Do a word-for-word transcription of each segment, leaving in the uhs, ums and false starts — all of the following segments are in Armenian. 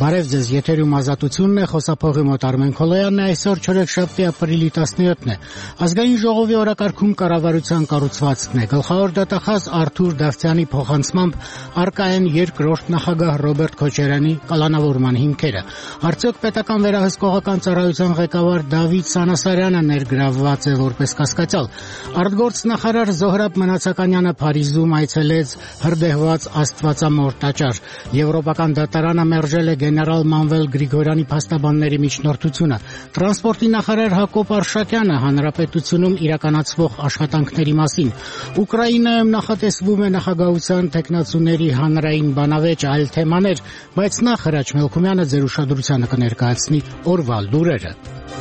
Բարև ձեզ, եթերում ազատությունն է, խոսափողի մոտ Արմեն Քոլոյանն է, այսօր չորեքշաբթի ապրիլի տասնյոթն է։ Ազգային ժողովի օրակարգում կառավարության կառուցվածքն է։ Գլխավոր դատախազ Արթուր Դավթյանի փոխանցմամբ առկա են երկրորդ նախագահ Ռոբերտ Քոչարյանի կալանավորման հիմքերը։ Արդյոք պետական վերահսկողական ծառայության ղեկավար Դավիթ Սանասարյանը ներգրավված է որպես կասկածյալ։ Արտգործնախարար Զոհրաբ Մնացականյանը Փարիզում այցելեց հրդեհված Աստվածամոր տաճար։ Եվրոպական դատարանը մերժել է գեներալ Մանվել Գրիգորյանի փաստաբանների միջնորդությունը։ Տրանսպորտի նախարար Հակոբ Արշակյանը հանրապետությունում իրականացվող աշխատանքների մասին։ Ուկրաինայում նախատեսվում է նախագահության թեկնածուների հանրային բանավեճ, այլ թեմաներ, բայց նախ Հրաչ Մելքումյանը ձեր ուշադրությանը կներկայացնի օրվա լուրերը։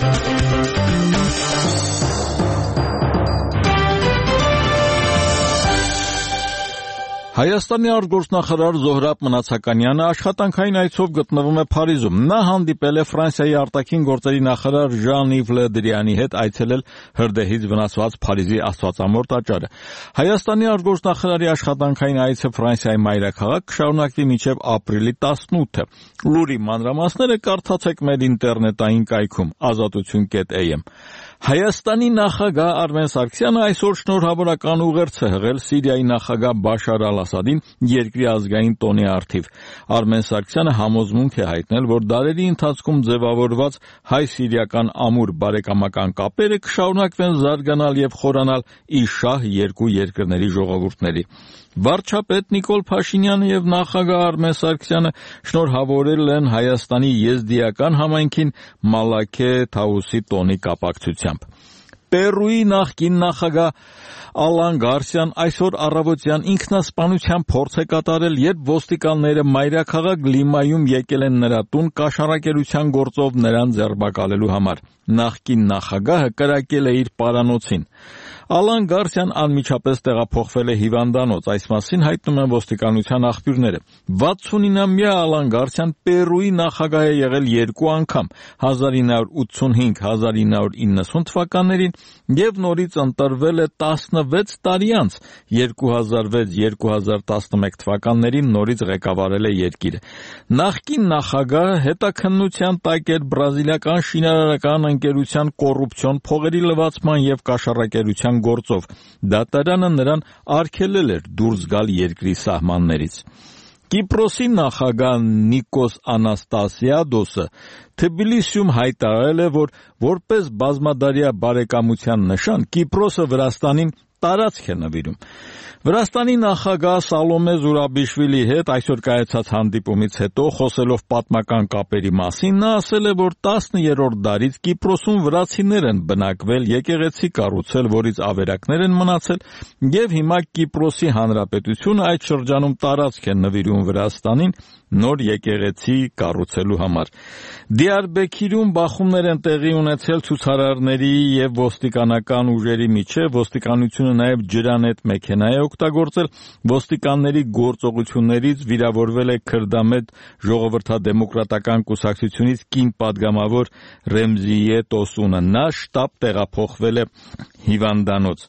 Հայաստանի արտգործնախարար Զոհրաբ Մնացականյանը աշխատանքային այցով գտնվում է Փարիզում։ Նա հանդիպել է Ֆրանսիայի արտաքին գործերի նախարար Ժան-Իվ Լը Դրիանի հետ, այցելել հրդեհից վնասված Փարիզի Աստվածամոր տաճարը։ Հայաստանի արտգործնախարարի աշխատանքային այցը Ֆրանսիայի մայրաքաղաք կշարունակվի մինչև ապրիլի տասնութը։ Լուրի մանրամասները կարդացեք մեր ինտերնետային կայքում ազատություն կետ էյ էմ։ Հայաստանի նախագահ Արմեն Սարգսյանը այսօր շնորհավորական ուղերձ է հղել Սիրիայի նախագահ Բաշար Ալ-Ասադին երկրի ազգային տոնի առթիվ։ Արմեն Սարգսյանը համոզմունք է հայտնել, որ դարերի ընթացքում ձևավորված հայ-սիրիական ամուր բարեկամական կապերը կշարունակվեն զարգանալ եւ խորանալ ի շահ երկու երկրների ժողովուրդների։ Վարչապետ Նիկոլ Փաշինյանը եւ նախագահ Արմեն Սարգսյանը շնորհավորել են Հայաստանի եզդիական համայնքին Մալաքե Թաուսի տոնի կապակցությամբ։ Պերուի նախկին նախագահ Ալան Գարսիան այսօր առավոտյան ինքնասպանության փորձ է կատարել, երբ ոստիկանները մայրաքաղաք Լիմայում եկել են նրա տուն կաշառակերության գործով նրան ձերբակալելու համար։ Նախկին նախագահը կրակել է իր պարանոցին։ Ալան Գարսիան անմիջապես տեղափոխվել է հիվանդանոց, այս մասին հայտնում են ոստիկանության աղբյուրները։ վաթսունինամյա Ալան Գարսիան Պերուի նախագահ է եղել երկու անգամ՝ հազար ինը հարյուր ութսունհինգ հազար ինը հարյուր իննսուն թվականներին եւ նորից ընտրվել է տասնվեց տարի անց՝ երկու հազար վեց երկու հազար տասնմեկ թվականներին նորից ղեկավարել է երկիրը։ Նախկին նախագահը հետաքննության տակ էր բրազիլիական շինարարական ընկերության կոռուպցիոն փողերի լվացման եւ կաշառակերության գործով։ Դատարանը նրան արգելել էր դուրս գալ երկրի սահմաններից։ Կիպրոսի նախագահ Նիկոս Անաստասիադոսը Թբիլիսիում հայտարարել է, որ որպես բազմադարյա բարեկամության նշան Կիպրոսը Վրաստանին տարածք է նվիրում։ Վրաստանի նախագահ Սալոմե Զուրաբիշվիլի հետ այսօր կայացած հանդիպումից հետո խոսելով պատմական կապերի մասին նա ասել է, որ տասներորդ դարից Կիպրոսում վրացիներ են բնակվել, եկեղեցի կառուցել, որից ավերակներ են մնացել, եւ հիմա Կիպրոսի հանրապետությունը այդ շրջանում տարածք է նվիրում Վրաստանին նոր եկեղեցի կառուցելու համար։ Դիարբեքիրում բախումներ են տեղի ունեցել ցուցարարների եւ ոստիկանական ուժերի միջեւ, ոստիկանությունը նաեւ ջրանետ մեքենա է օգտագործել, ոստիկանների գործողություններից վիրավորվել է քրդամետ ժողովրդադեմոկրատական կուսակցությունից կին падգամավոր Ռեմզիե Տոսունը, նա շտապ տեղափոխվել է հիվանդանոց։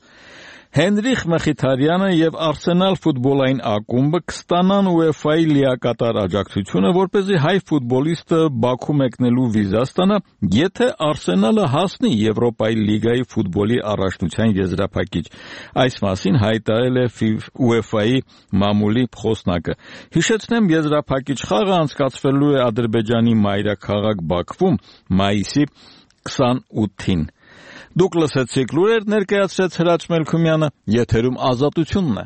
Հենրիխ Մխիթարյանը եւ Արսենալ ֆուտբոլային ակումբը կստանան ՈՒԵՖԱ-ի լիակատար աջակցությունը, որպեսզի հայ ֆուտբոլիստը Բաքու մեկնելու վիզա ստանա, եթե Արսենալը հասնի Եվրոպայի լիգայի ֆուտբոլի առաջնության եզրափակիչ։ Այս մասին հայտարարել է ՈՒԵՖԱ-ի մամուլի խոսնակը։ Հիշեցնեմ, եզրափակիչ խաղը անցկացվելու է Ադրբեջանի մայրաքաղաք Բաքվում մայիսի քսանութին։ Դուք լսեցիք լուրեր, ներկայացրեց Հրաչ Մելքումյանը, եթերում ազատությունն է։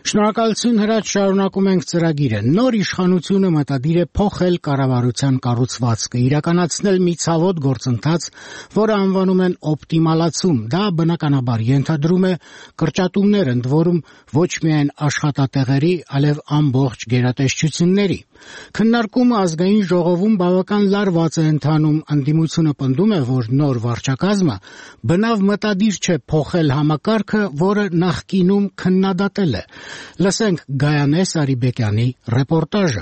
Շնորհակալություն Հրաչ, շարունակում ենք ծրագիրը։ Նոր իշխանությունը մտադիր է փոխել կառավարության կառուցվածքը, իրականացնել մի ցավոտ գործընթաց, որը անվանում են օպտիմալացում։ Դա բնականաբար ենթադրում է կրճատումներ, ընդ որում ոչ միայն աշխատատեղերի, այլև ամբողջ գերատեսչությունների։ Քննարկումը ազգային ժողովում բավական լարված է ընթանում, ընդդիմությունը պնդում է, որ նոր վարչակազմը բնավ մտադիր չէ փոխել համակարգը, որը նախկինում քննադատել է։ Լսենք Գայանե Սարիբեկյանի ռեպորտաժը։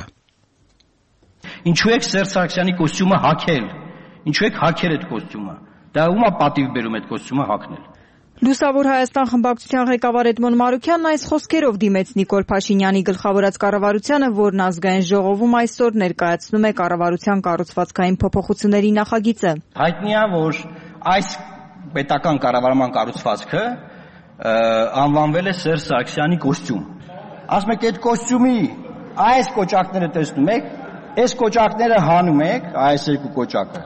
Ինչու եք Սերժ Սարգսյանի կոստյումը հագել։ Ինչու եք հագել այդ կոստյումը։ Դա ումա պատիվ բերում այդ կոստյումը հագնել։ Լուսավոր Հայաստան խմբակցության ղեկավար Էդմոն Մարուքյանն այս խոսքերով դիմեց Նիկոլ Փաշինյանի գլխավորած կառավարությանը, որն ազգային ժողովում այսօր ներկայացնում է կառավարության կառուցվածքային փոփոխությունների նախագիծը։ Հայտնի է, որ այս պետական կառավարման կառուցվածքը անվանվել է Սերժ Սարգսյանի կոստյում։ Ասում եք այդ կոստյումի այս կոճակները տեսնում եք, այս կոճակները հանում եք, այս երկու կոճակը։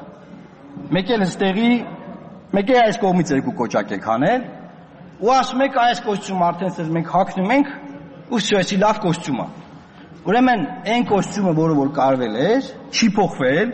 Մեկ էլ այստեղի Մեկ է այս կողմից երկու կոճակ եք հանել, ու ասում եք այս կոստյումը արդեն սեր մենք հագնում ենք, ու սյոսի լավ կոստյում է։ Ուրեմն այն կոստյումը, որը որ կարվել էր, չի փոխվել,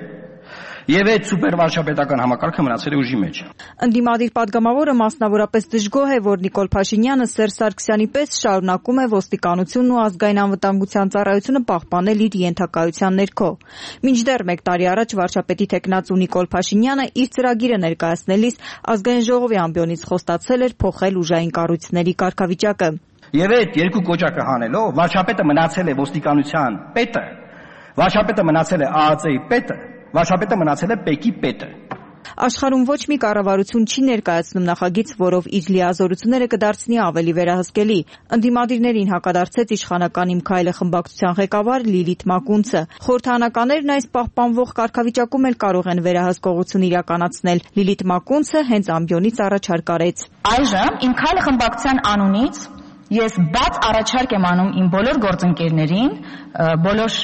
եւ այդ սուպերվարչապետական համակարգը մնացել է ուժի մեջ։ Ընդդիմադիր падգամավորը մասնավորապես դժգոհ է, որ Նիկոլ Փաշինյանը Սերժ Սարգսյանի պես շարունակում է ոստիկանությունն ու ազգային անվտանգության ծառայությունը պահպանել իր ենթակայության ներքո։ Մինչդեռ մեկ տարի առաջ վարչապետի թեկնածու Նիկոլ Փաշինյանը իր ծրագիրը ներկայացնելիս ազգային ժողովի ամբիոնից խոստացել էր փոխել ուժային կառույցների կարգավիճակը։ Եվ այդ երկու կոճակը հանելով վարչապետը մնացել է ոստիկանության պետը, վարչապետը մնացել է ԱԱԾ-ի պետը, վարչապետը մնացել է ՊԵԿ-ի պետը։ Աշխարհում ոչ մի կառավարություն չի ներկայացնում նախագիծ, որով իր լիազորությունները կդարձնի ավելի վերահսկելի։ Ընդդիմադիրներին հակադարձեց իշխանական Իմ քայլը խմբակցության ղեկավար Լիլիթ Մակունցը։ Խորհրդարանականներն այս պահպանվող կարգավիճակում էլ կարող են վերահսկողություն իրականացնել։ Լիլիթ Մակունցը հենց ամբիոնից առաջարկ արեց։ Այժմ Իմ քայլը խմբակցության անունից ես բաց առաջարկ եմ անում իմ բոլոր գործընկերներին, բոլոր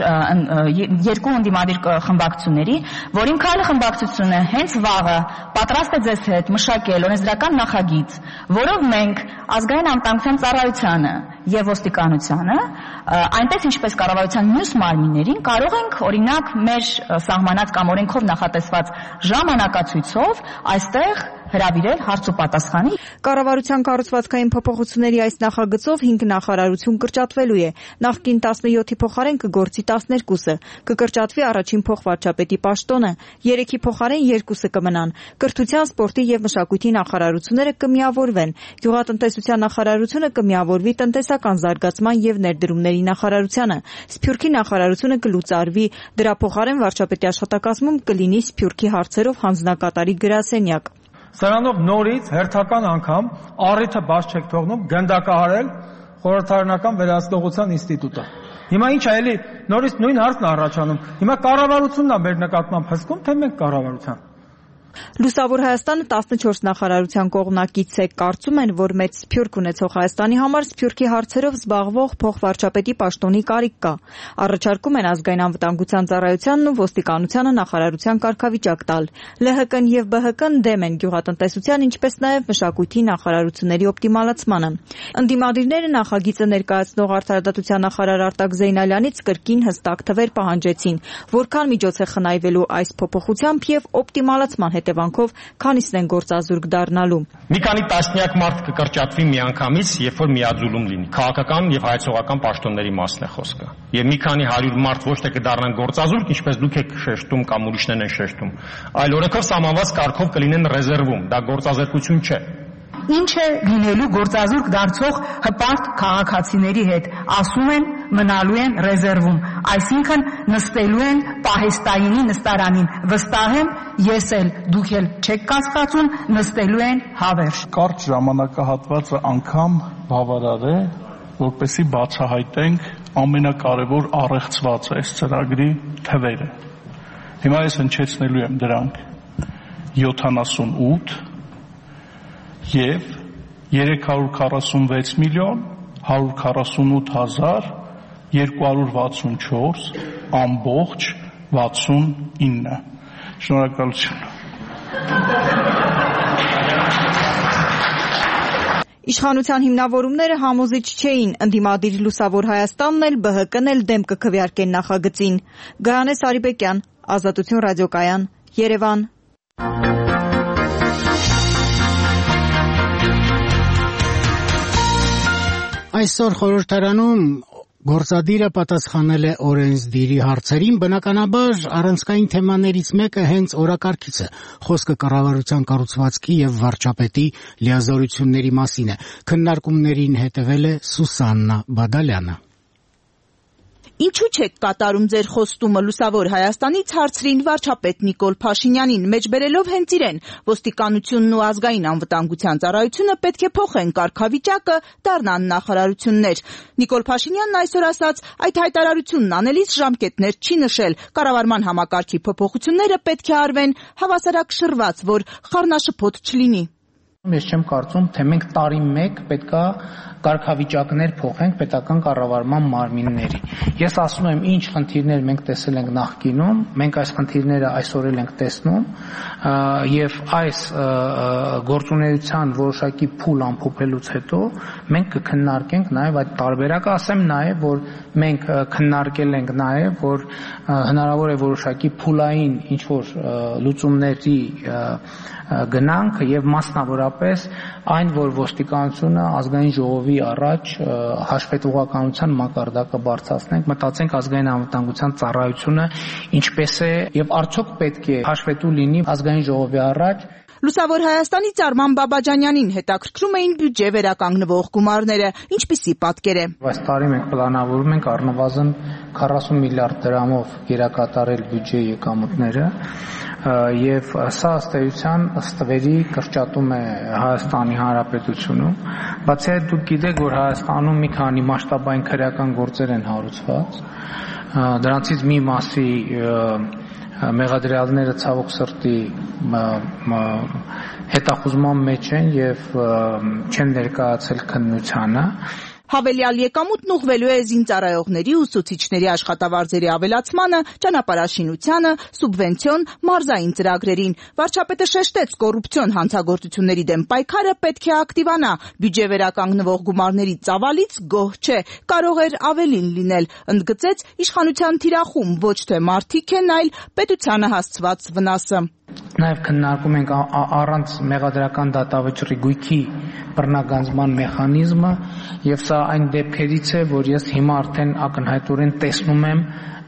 երկու ընդդիմադիր խմբակցությունների, որ Իմ քայլը խմբակցությունը հենց վաղը պատրաստ է ձեզ հետ մշակել օրենսդրական նախագիծ, որով մենք ազգային անվտանգության ծառայությանը եւ ոստիկանությանը, այնպես ինչպես կառավարության մյուս մարմիններին կարող ենք օրինակ մեր սահմանած կամ օրենքով նախատեսված ժամանակացույցով այստեղ հրավիրել հարց ու պատասխանի։ Կառավարության կառուցվածքային փոփոխությունների այս նախագծով հինգ նախարարություն կրճատվելու է։ Նախկին տասնյոթի փոխարեն կգործի տասներկուսը, կկրճատվի առաջին փոխվարչապետի պաշտոնը, երեքի փոխարեն երկուսը կմնան։ Կրթության, սպորտի եւ մշակույթի նախարարությունները կմիավորվեն։ Գյուղատնտեսության նախարարությունը կմիավորվի տնտեսական զարգացման եւ ներդրումների նախարարությանը։ Սփյուռքի նախարարությունը կլուծարվի, դրա փոխարեն վարչապետի աշխատակազմում կլինի Սփյուռքի հարցերով հանձնակատարի գրասենյակ։ Սրանով նորից հերթական անգամ առիթը բաց չեք թողնում գնդակահարել խորհրդարանական վերահսկողության ինստիտուտը։ Հիմա ինչ է էլի նորից նույն հարցն առաջանում։ Հիմա կառավարությունն է մեր նկատմամբ հսկում, թե մենք կառավարության։ Լուսավոր Հայաստանը տասնչորս նախարարության կողմնակից է, կարծում են, որ մեծ սփյուռք ունեցող Հայաստանի համար Սփյուռքի հարցերով զբաղվող փոխվարչապետի պաշտոնի կարիք կա։ Առաջարկում են ազգային անվտանգության ծառայությանն ու ոստիկանությանը նախարարության կարգավիճակ տալ։ ԼՀԿ-ն եւ ԲՀԿ-ն դեմ են գյուղատնտեսության, ինչպես նաեւ մշակույթի նախարարությունների օպտիմալացմանը։ Ընդդիմադիրները նախագիծը ներկայացնող արդարադատության նախարար Արտակ Զեյնալյանից կրկին հստակ թվեր պահանջեցին, որքան միջոց է խնայվելու այս փոփոխությամբ եւ օպտիմալացման հետևանքով քանիսն են գործազուրկ դառնալու։ Մի քանի տասնյակ մարդ կկրճատվի միանգամից, երբ որ միաձուլում լինի։ Քաղաքական եւ հայեցողական պաշտոնների մասն է խոսքը։ Եվ մի քանի հարյուր մարդ ոչ թե կդառնան գործազուրկ, ինչպես դուք եք շեշտում կամ ուրիշներն են շեշտում, այլ օրենքով սահմանված կարգով կլինեն ռեզերվում։ Դա գործազրկություն չէ։ Ինչ է լինելու գործազուրկ դարձող հպարտ քաղաքացիների հետ, ասում են մնալու են ռեզերվում, այսինքն նստելու են պահեստայինի նստարանին, վստահ եմ, ես էլ դուք էլ չեք կասկածում, նստելու են հավերժ։ Կարճ ժամանակահատվածը անգամ բավարար է, որպեսզի բացահայտենք ամենակարևոր առեղծվածը այս ծրագրի թվերը։ Հիմա ես հնչեցնելու եմ դրանք յոթանասունութ և երեք հարյուր քառասունվեց միլիոն հարյուր քառասունութ հազար երկու հարյուր վաթսունչորս ամբողջ վաթսունինը։ Շնորհակալություն։ Իշխանության հիմնավորումները համոզիչ չէին, ընդդիմադիր Լուսավոր Հայաստանն էլ ԲՀԿ-ն էլ դեմ կքվեարկեն նախագծին։ Գայանե Սարիբեկյան, Ազատություն ռադիոկայան, Երևան։ Այսօր խորհրդարանում գործադիրը պատասխանել է օրենսդիրի հարցերին, բնականաբար առանցքային թեմաներից մեկը հենց օրակարգից է։ Խոսքը կառավարության կառուցվածքի եւ վարչապետի լիազորությունների մասին է։ Քննարկումներին հետևել է Սուսաննա Բադալյանը։ Ինչու չեք կատարում ձեր խոստումը Լուսավոր Հայաստանից հարցրին վարչապետ Նիկոլ Փաշինյանին, մեջբերելով հենց իրեն։ Ոստիկանությունն ու ազգային անվտանգության ծառայությունը պետք է փոխեն կարգավիճակը, դառնան նախարարություններ։ Նիկոլ Փաշինյանն այսօր ասաց, այդ հայտարարությունն անելիս ժամկետներ չի նշել։ Կառավարման համակարգի փոփոխությունները պետք է արվեն հավասարակշռված, որ խառնաշփոթ չլինի։ Ես չեմ կարծում, թե մենք տարի մեկ պետքա կարգավիճակներ փոխենք պետական կառավարման մարմինների։ Ես ասում եմ, ինչ խնդիրներ մենք տեսել ենք նախկինում, մենք այս խնդիրները այսօր էլ ենք տեսնում, եւ այս գործունեության որոշակի փուլ ամփոփելուց հետո մենք կքննարկենք նաեւ այդ տարբերակը, ասեմ նաեւ, որ մենք քննարկել ենք նաեւ, որ հնարավոր է որոշակի փուլային ինչ որ լուծումների գնանք եւ մասնավորապես այն, որ ոստիկանությունը ազգային ժողովի առաջ հաշվետվողականության մակարդակը բարձրացնենք, մտածենք ազգային անվտանգության ծառայությունը ինչպես է եւ արդյոք պետք է հաշվետու լինի ազգային ժողովի առաջ։ Լուսավոր Հայաստանից Արման Բաբաջանյանին հետաքրքրում էին բյուջե վերականգնվող գումարները, ինչպիսի պատկեր է։ Այս տարի մենք պլանավորում ենք առնվազն քառասուն միլիարդ դրամով գերակատարել բյուջեի եկամուտները եւ սա ըստ էության ըստ վերի կրճատում է Հայաստանի Հանրապետությունում։ Բացի այդ դուք գիտեք, որ Հայաստանում մի քանի մասշտաբային քրեական գործեր են հարուցված, դրանցից մի մասի մեղադրյալները ցավոք սրտի հետախուզման մեջ են եւ չեն ներկայացել քննությանը։ Հավելյալ եկամուտն ուղղվելու է զինծառայողների, ուսուցիչների աշխատավարձերի ավելացմանը, ճանապարհաշինությանը, սուբվենցիոն մարզային ծրագրերին։ Վարչապետը շեշտեց, կոռուպցիոն հանցագործությունների դեմ պայքարը պետք է ակտիվանա։ Բյուջե վերականգնվող գումարների ծավալից գոհ չէ, կարող էր ավելին լինել, ընդգծեց իշխանության թիրախում ոչ թե մարդիկ են, այլ պետությանը հասցված վնասը։ Նաև քննարկում ենք առանց մեղադրական դատավճռի գույքի բռնագանձման մեխանիզմը եւ սա այն դեպքերից է, որ ես հիմա արդեն ակնհայտորեն տեսնում եմ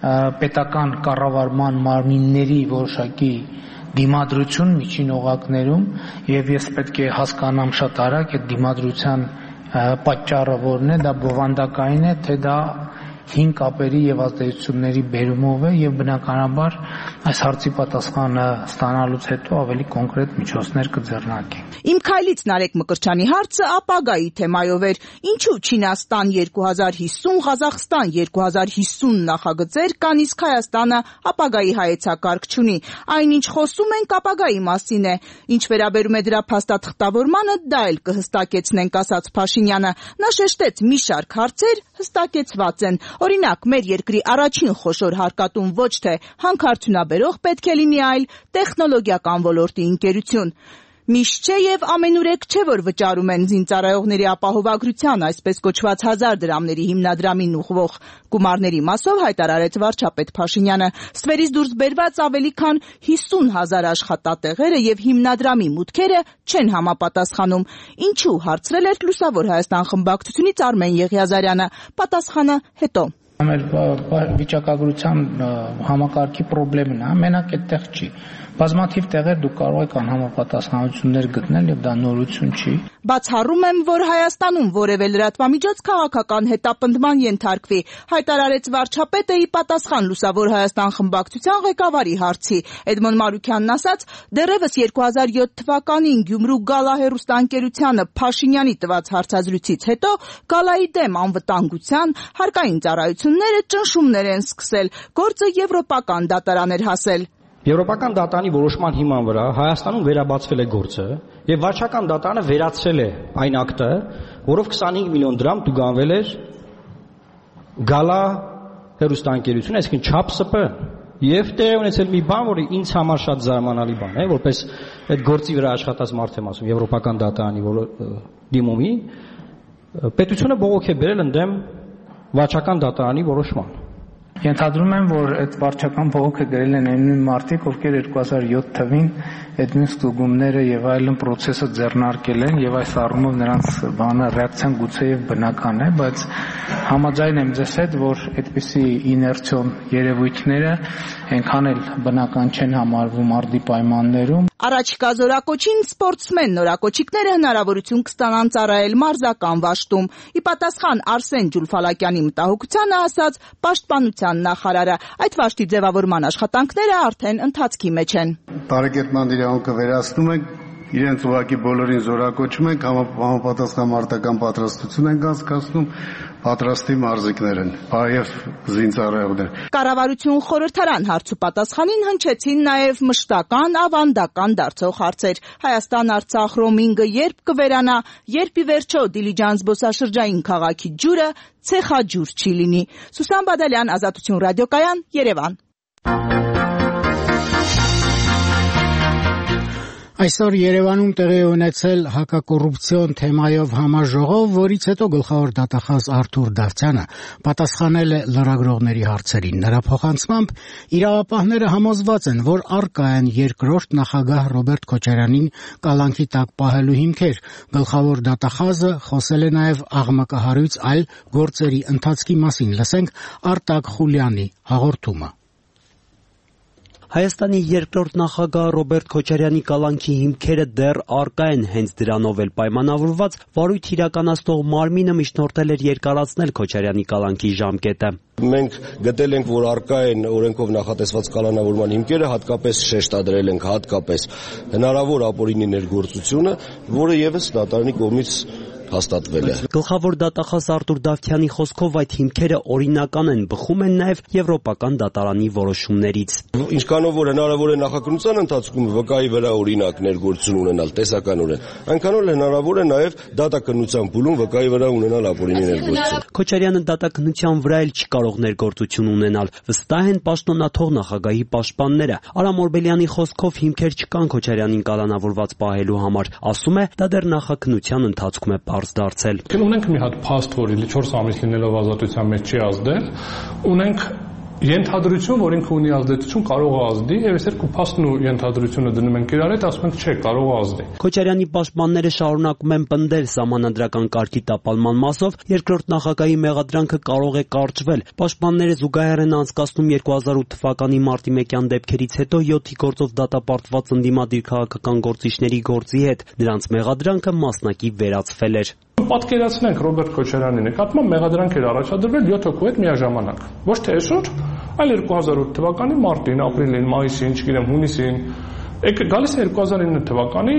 պետական կառավարման մարմինների որոշակի դիմադրություն միջին օղակներում եւ ես պետք է հասկանամ շատ արագ այդ դիմադրության պատճառը որն է, դա բովանդակային է, թե դա հին կապերի եւ ազդեցությունների բերումով է եւ բնականաբար այս հարցի պատասխանը ստանալուց հետո ավելի կոնկրետ միջոցներ կձեռնարկենք։ Իմ քայլից Նարեկ Մկրտչյանի հարցը ապագայի թեմայով էր։ Ինչու Չինաստան երկու հազար հիսուն, Ղազախստան երկու հազար հիսուն նախագծեր կան, իսկ Հայաստանը ապագայի հայեցակարգ չունի։ Այնինչ խոսում ենք ապագայի մասին է։ Ինչ վերաբերում է դրա փաստաթղթավորմանը, դա էլ կհստակեցնենք, ասաց Փաշինյանը։ Նա շեշտեց, մի շարք հարցեր հստակեցված են։ Օրինակ, մեր երկրի առաջին խոշոր հարկատուն ոչ թե հանքարդյունաբերող պետք է լինի, այլ տեխնոլոգիական ոլորտի ընկերություն։ Միշտ չէ եւ ամենուրեք չէ, որ վճարում են զինծառայողների ապահովագրության, այսպես կոչված հազար դրամների հիմնադրամին ուղղվող գումարների մասով, հայտարարեց վարչապետ Փաշինյանը։ Ստվերից դուրս բերված ավելի քան հիսուն հազար աշխատատեղերը եւ հիմնադրամի մուտքերը չեն համապատասխանում։ Ինչու, հարցրել էր Լուսավոր Հայաստան խմբակցությունից Արմեն Եղիազարյանը։ Պատասխանը հետո։ Մեր վիճակագրության համակարգի խնդիրն է, մենակ այդտեղ չի։ Բազմաթիվ տեղեր դուք կարող եք անհամապատասխանություններ գտնել եւ դա նորություն չի։ Բացառում եմ, որ Հայաստանում որևէ լրատվամիջոց քաղաքական հետապնդման ենթարկվի, հայտարարեց վարչապետը ի պատասխան Լուսավոր Հայաստան խմբակցության ղեկավարի հարցի։ Էդմոն Մարուքյանն ասաց, դեռևս երկու հազար յոթ թվականին Գյումրու Գալա հեռուստաընկերությանը Փաշինյանի տված հարցազրույցից հետո Գալայի դեմ անվտանգության, հարկային ծառայությունները ճնշումներ են սկսել, գործը եվրոպական դատարան էր հասել։ Եվրոպական դատարանի որոշման հիման վրա Հայաստանում վերաբացվել է գործը եւ վարչական դատարանը վերացրել է այն ակտը, որով քսանհինգ միլիոն դրամ տուգանվել էր Գալա հեռուստաընկերությունը, այսինքն ՉԱՊՍՊ Եվ տեղի ունեցել մի բան, որը ինձ համար շատ զարմանալի բան է, որպես այդ գործի վրա աշխատած մարդ եմ ասում, Եվրոպական դատարանի դիմումի, պետությունը բողոք է բերել ընդդեմ վարչական դատարանի որոշման։ Ենթադրում եմ, որ այդ վարչական բողոքը գրել են այն նույն մարդիկ, ովքեր երկու հազար յոթ թվին այդ նույն ստուգումները եւ այլն process-ը ձեռնարկել են եւ այս առումով նրանց բանը ռեակցիան գուցեև բնական է, բայց համաձայն եմ ձեզ հետ, որ այդպիսի իներցիոն երևույթները այնքան էլ բնական չեն համարվում արդի պայմաններում։ Առաջիկա զորակոչին սպորտսմեն նորակոչիկները հնարավորություն կստանան ծառայել մարզական վաշտում։ Ի պատասխան Արսեն Ջուլֆալակյանի մտահոգությանը ասաց պաշտպանության նախարարը։ Այդ վաշտի ձևավորման աշխատանքները արդեն ընթացքի մեջ են։ Տարեկետ իրավունքը վերացնում ենք, իրենց ուղղակի բոլորին զորակոչում ենք, համապատասխան մարտական պատրաստություն ենք անցկացնում, պատրաստի մարզիկներ են, եւ զինծառայողներ։ Կառավարություն խորհրդարան հարցու պատասխանին հնչեցին նաև մշտական ավանդական դարձող հարցեր։ Հայաստան-Արցախ ռոմինգը երբ կվերանա, երբ ի վերջո Դիլիջան զբոսաշրջային քաղաքի ջուրը ցեխաջուր չի լինի։ Սուսան Բադալյան, Ազատություն ռադիոկայան, Երևան։ Այսօր Երևանում տեղի ունեցել հակակոռուպցիոն թեմայով համաժողով, որից հետո գլխավոր դատախազ Արթուր Դավթյանը պատասխանել է լրագրողների հարցերին։ Նրա փոխանցմամբ իրավապահները համոզված են, որ առկա են երկրորդ նախագահ Ռոբերտ Քոչարյանին կալանքի տակ պահելու հիմքեր։ Գլխավոր դատախազը խոսել է նաև աղմկահարույց այլ գործերի ընթացքի մասին։ Լսենք Արտակ Խուլյանի հաղորդումը։ Հայաստանի երկրորդ նախագահ Ռոբերտ Քոչարյանի կալանքի հիմքերը դեռ առկա են, հենց դրանով էլ պայմանավորված վարույթ իրականացնող մարմինը միջնորդել էր երկարացնել Քոչարյանի կալանքի ժամկետը։ Մենք գտել ենք, որ առկա են օրենքով նախատեսված կալանավորման հիմքերը, հատկապես շեշտադրել ենք հատկապես հնարավոր ապօրինի ներգործությունը, որը ևս դատարանի կողմից հաստատվել է։ Գլխավոր դատախազ Արտուր Դավթյանի խոսքով այդ հիմքերը օրինական են, բխում են նաև Եվրոպական դատարանի որոշումներից։ Ինչքանով որ հնարավոր է նախաքննության ընթացքում վկայի վրա օրինակ ներգործություն ունենալ տեսականորեն, այնքան էլ հնարավոր է նաև դատաքննության փուլում վկայի վրա ունենալ ապօրինի ներգործություն։ Քոչարյանը դատաքննության վրա էլ չի կարող ներգործություն ունենալ, վստահ են պաշտոնաթող նախագահի պաշտպանները։ Արամ Օրբելյանի խոսքով հիմքեր չկան Քոչարյանին կալանավորված պահելու համար, ասում է, դա դեռ նախաքննության ընթացքում է դարձել։ Ունենք մի հատ փաստ, որ չորս ամիս լինելով ազատության մեջ չի ազդել, ունենք ենթադրություն, որ ինքը ունի ազդեցություն, կարող է ազդի, եւ այս երկու փաստն ու ենթադրությունը դնում ենք իրար հետ, ասում ենք չէ, կարող է ազդի։ Քոչարյանի պաշտպանները շարունակում են պնդել սահմանադրական կարգի տապալման մասով երկրորդ նախագահի մեղադրանքը կարող է կարճվել։ Պաշտպանները զուգահեռ են անցկացնում երկու հազար ութ թվականի մարտի մեկյան դեպքերից հետո յոթի գործով դատապարտված ընդդիմադիր քաղաքական գործիչների գործի հետ։ Նրանց մեղադրանքը մասնակի վերացվել էր։ Պատկերացնենք Ռոբերտ Քոչարյանի նկատմամբ մեղադրանք էր առաջադրվել յոթ հոգու հետ միաժամանակ։ Ոչ թե այսօր, այլ երկու հազար ութ թվականի մարտին, ապրիլին, մայիսին, չգիտեմ, հունիսին։ Եկեք գալիս է երկու հազար ինը թվականի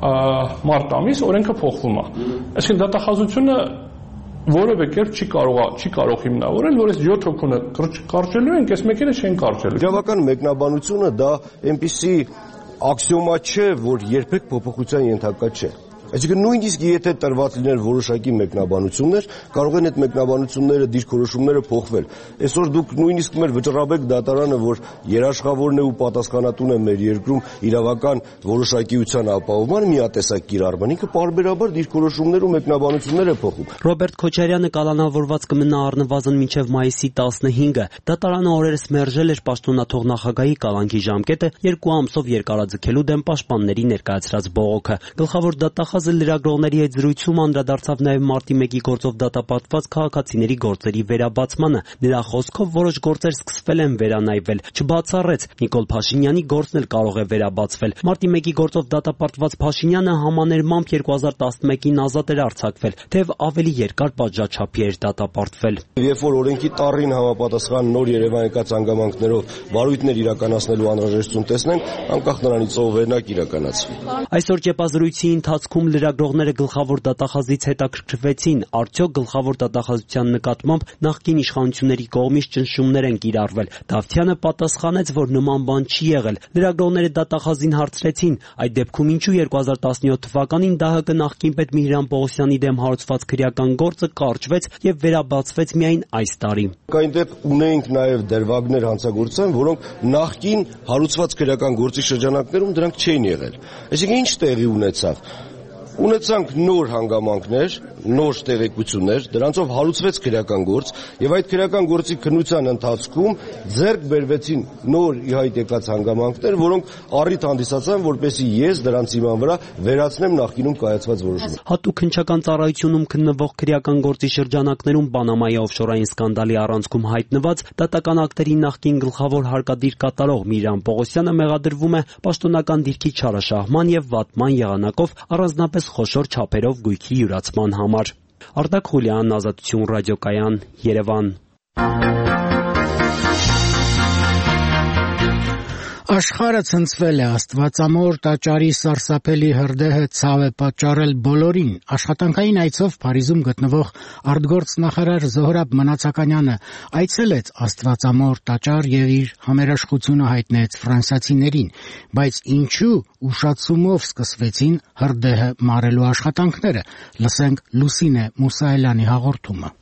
մարտ ամիս օրենքը փոխվում է։ Այսինքն դատախազությունը որևէ կերպ չի կարող չի կարող հիմնավորել, որ այս յոթ հոգունը կարճելու են, այս մեկինը չեն կարճելու։ Իրավական մեկնաբանությունը դա այնպիսի աքսիոմա չէ, որ երբեք փոփոխության ենթակա չէ։ Այսինքն նույնիսկ եթե տրված լիներ որոշակի մեկնաբանություններ, կարող են այդ մեկնաբանությունները, դիրքորոշումները փոխվել։ Այսօր դուք նույնիսկ մեր վճռաբեկ դատարանը, որ երաշխավորն է ու պատասխանատուն է մեր երկրում իրավական որոշակիության ապահովման, միատեսակ կիրառման, ինքը պարբերաբար դիրքորոշումներ ու մեկնաբանություններ է փոխում։ Ռոբերտ Քոչարյանը կալանավորված կմնա առնվազն մինչև մայիսի տասնհինգը։ Դատարանը օրերս մերժել էր պաշտոնաթող նախագահի կալանքի ժամկետը երկու ամսով երկարաձգելու դեմ պաշտպանների ներկայացրած բողոքը։ Գլխավոր դատախազ լրագրողների հետ զրույցում անդրադարձավ նաև մարտի մեկի գործով դատապարտված քաղաքացիների գործերի վերաբացմանը։ Նրա խոսքով որոշ գործեր սկսվել են վերանայվել։ Չբացառեց Նիկոլ Փաշինյանի գործն էլ կարող է վերաբացվել։ Մարտի մեկի գործով դատապարտված Փաշինյանը համաներմամբ երկու հազար տասնմեկին ազատ էր արձակվել, թեև ավելի երկար պատժաչափի էր դատապարտվել։ Երբ որ օրենքի տառին համապատասխան նոր Երևան եկած հանգամանքներով վարույթներ իրականացնելու անհրաժեշտություն տեսնենք, անկախ նրանից ով վերնակ իրականացվի։ Այսօր ճեպազրույցի ընթացքում լրագրողները գլխավոր դատախազից հետաքրքրվեցին, արդյոք գլխավոր դատախազության նկատմամբ նախկին իշխանությունների կողմից ճնշումներ են կիրառվել։ Դավթյանը պատասխանեց, որ նման բան չի եղել։ Լրագրողները դատախազին հարցրեցին, այդ դեպքում ինչու երկու հազար տասնյոթ թվականին ԴՀԿ նախկին պետ Միհրան Պողոսյանի դեմ հարուցված քրեական գործը կարճվեց եւ վերաբացվեց միայն այս տարի։ Այնտեղ ունեինք նաեւ դրվագներ հանցագործության, որոնք նախկին հարուցված քրեական գործի շրջանակներում դրանք չէին եղել։ Այսինքն ինչ տեղի ունեցավ։ Ունեցանք նոր հանգամանքներ, նոր տեղեկություններ, դրանցով հարուցվեց քրեական գործ եւ այդ քրեական գործի քննության ընթացքում ձեռք բերվեցին նոր ի հայտ եկած հանգամանքներ, որոնք առիթ հանդիսացան, որպեսզի ես դրանց հիման վրա վերացնեմ նախկինում կայացված որոշումը։ Հատուկ քննչական ծառայությունում քննվող քրեական գործի շրջանակներում Պանամայի օֆշորային սկանդալի առանցքում հայտնված դատական ակտերի նախկին գլխավոր հարկադիր կատարող Միհրան Պողոսյանը մեղադրվում է պաշտոնական դիրքի չարաշահման եւ վատման եղանակով առանձնապես խոշոր չափերով գույքի յուրացման համար։ Արտակ Խուլյան, Ազատություն ռադիոկայան, Երևան։ Աշխարհը ցնցվել է, Աստվածամոր տաճարի սարսափելի հրդեհը ցավ է պատճառել բոլորին։ Աշխատանքային այցով Փարիզում գտնվող արտգործնախարար Զոհրաբ Մնացականյանը այցելեց Աստվածամոր տաճար եւ իր համերաշխությունը հայտնեց ֆրանսիացիներին, բայց ինչու ուշացումով սկսվեցին հրդեհը մարելու աշխատանքները։ Լսենք Լուսինե Մուսայելյանի հաղորդումը։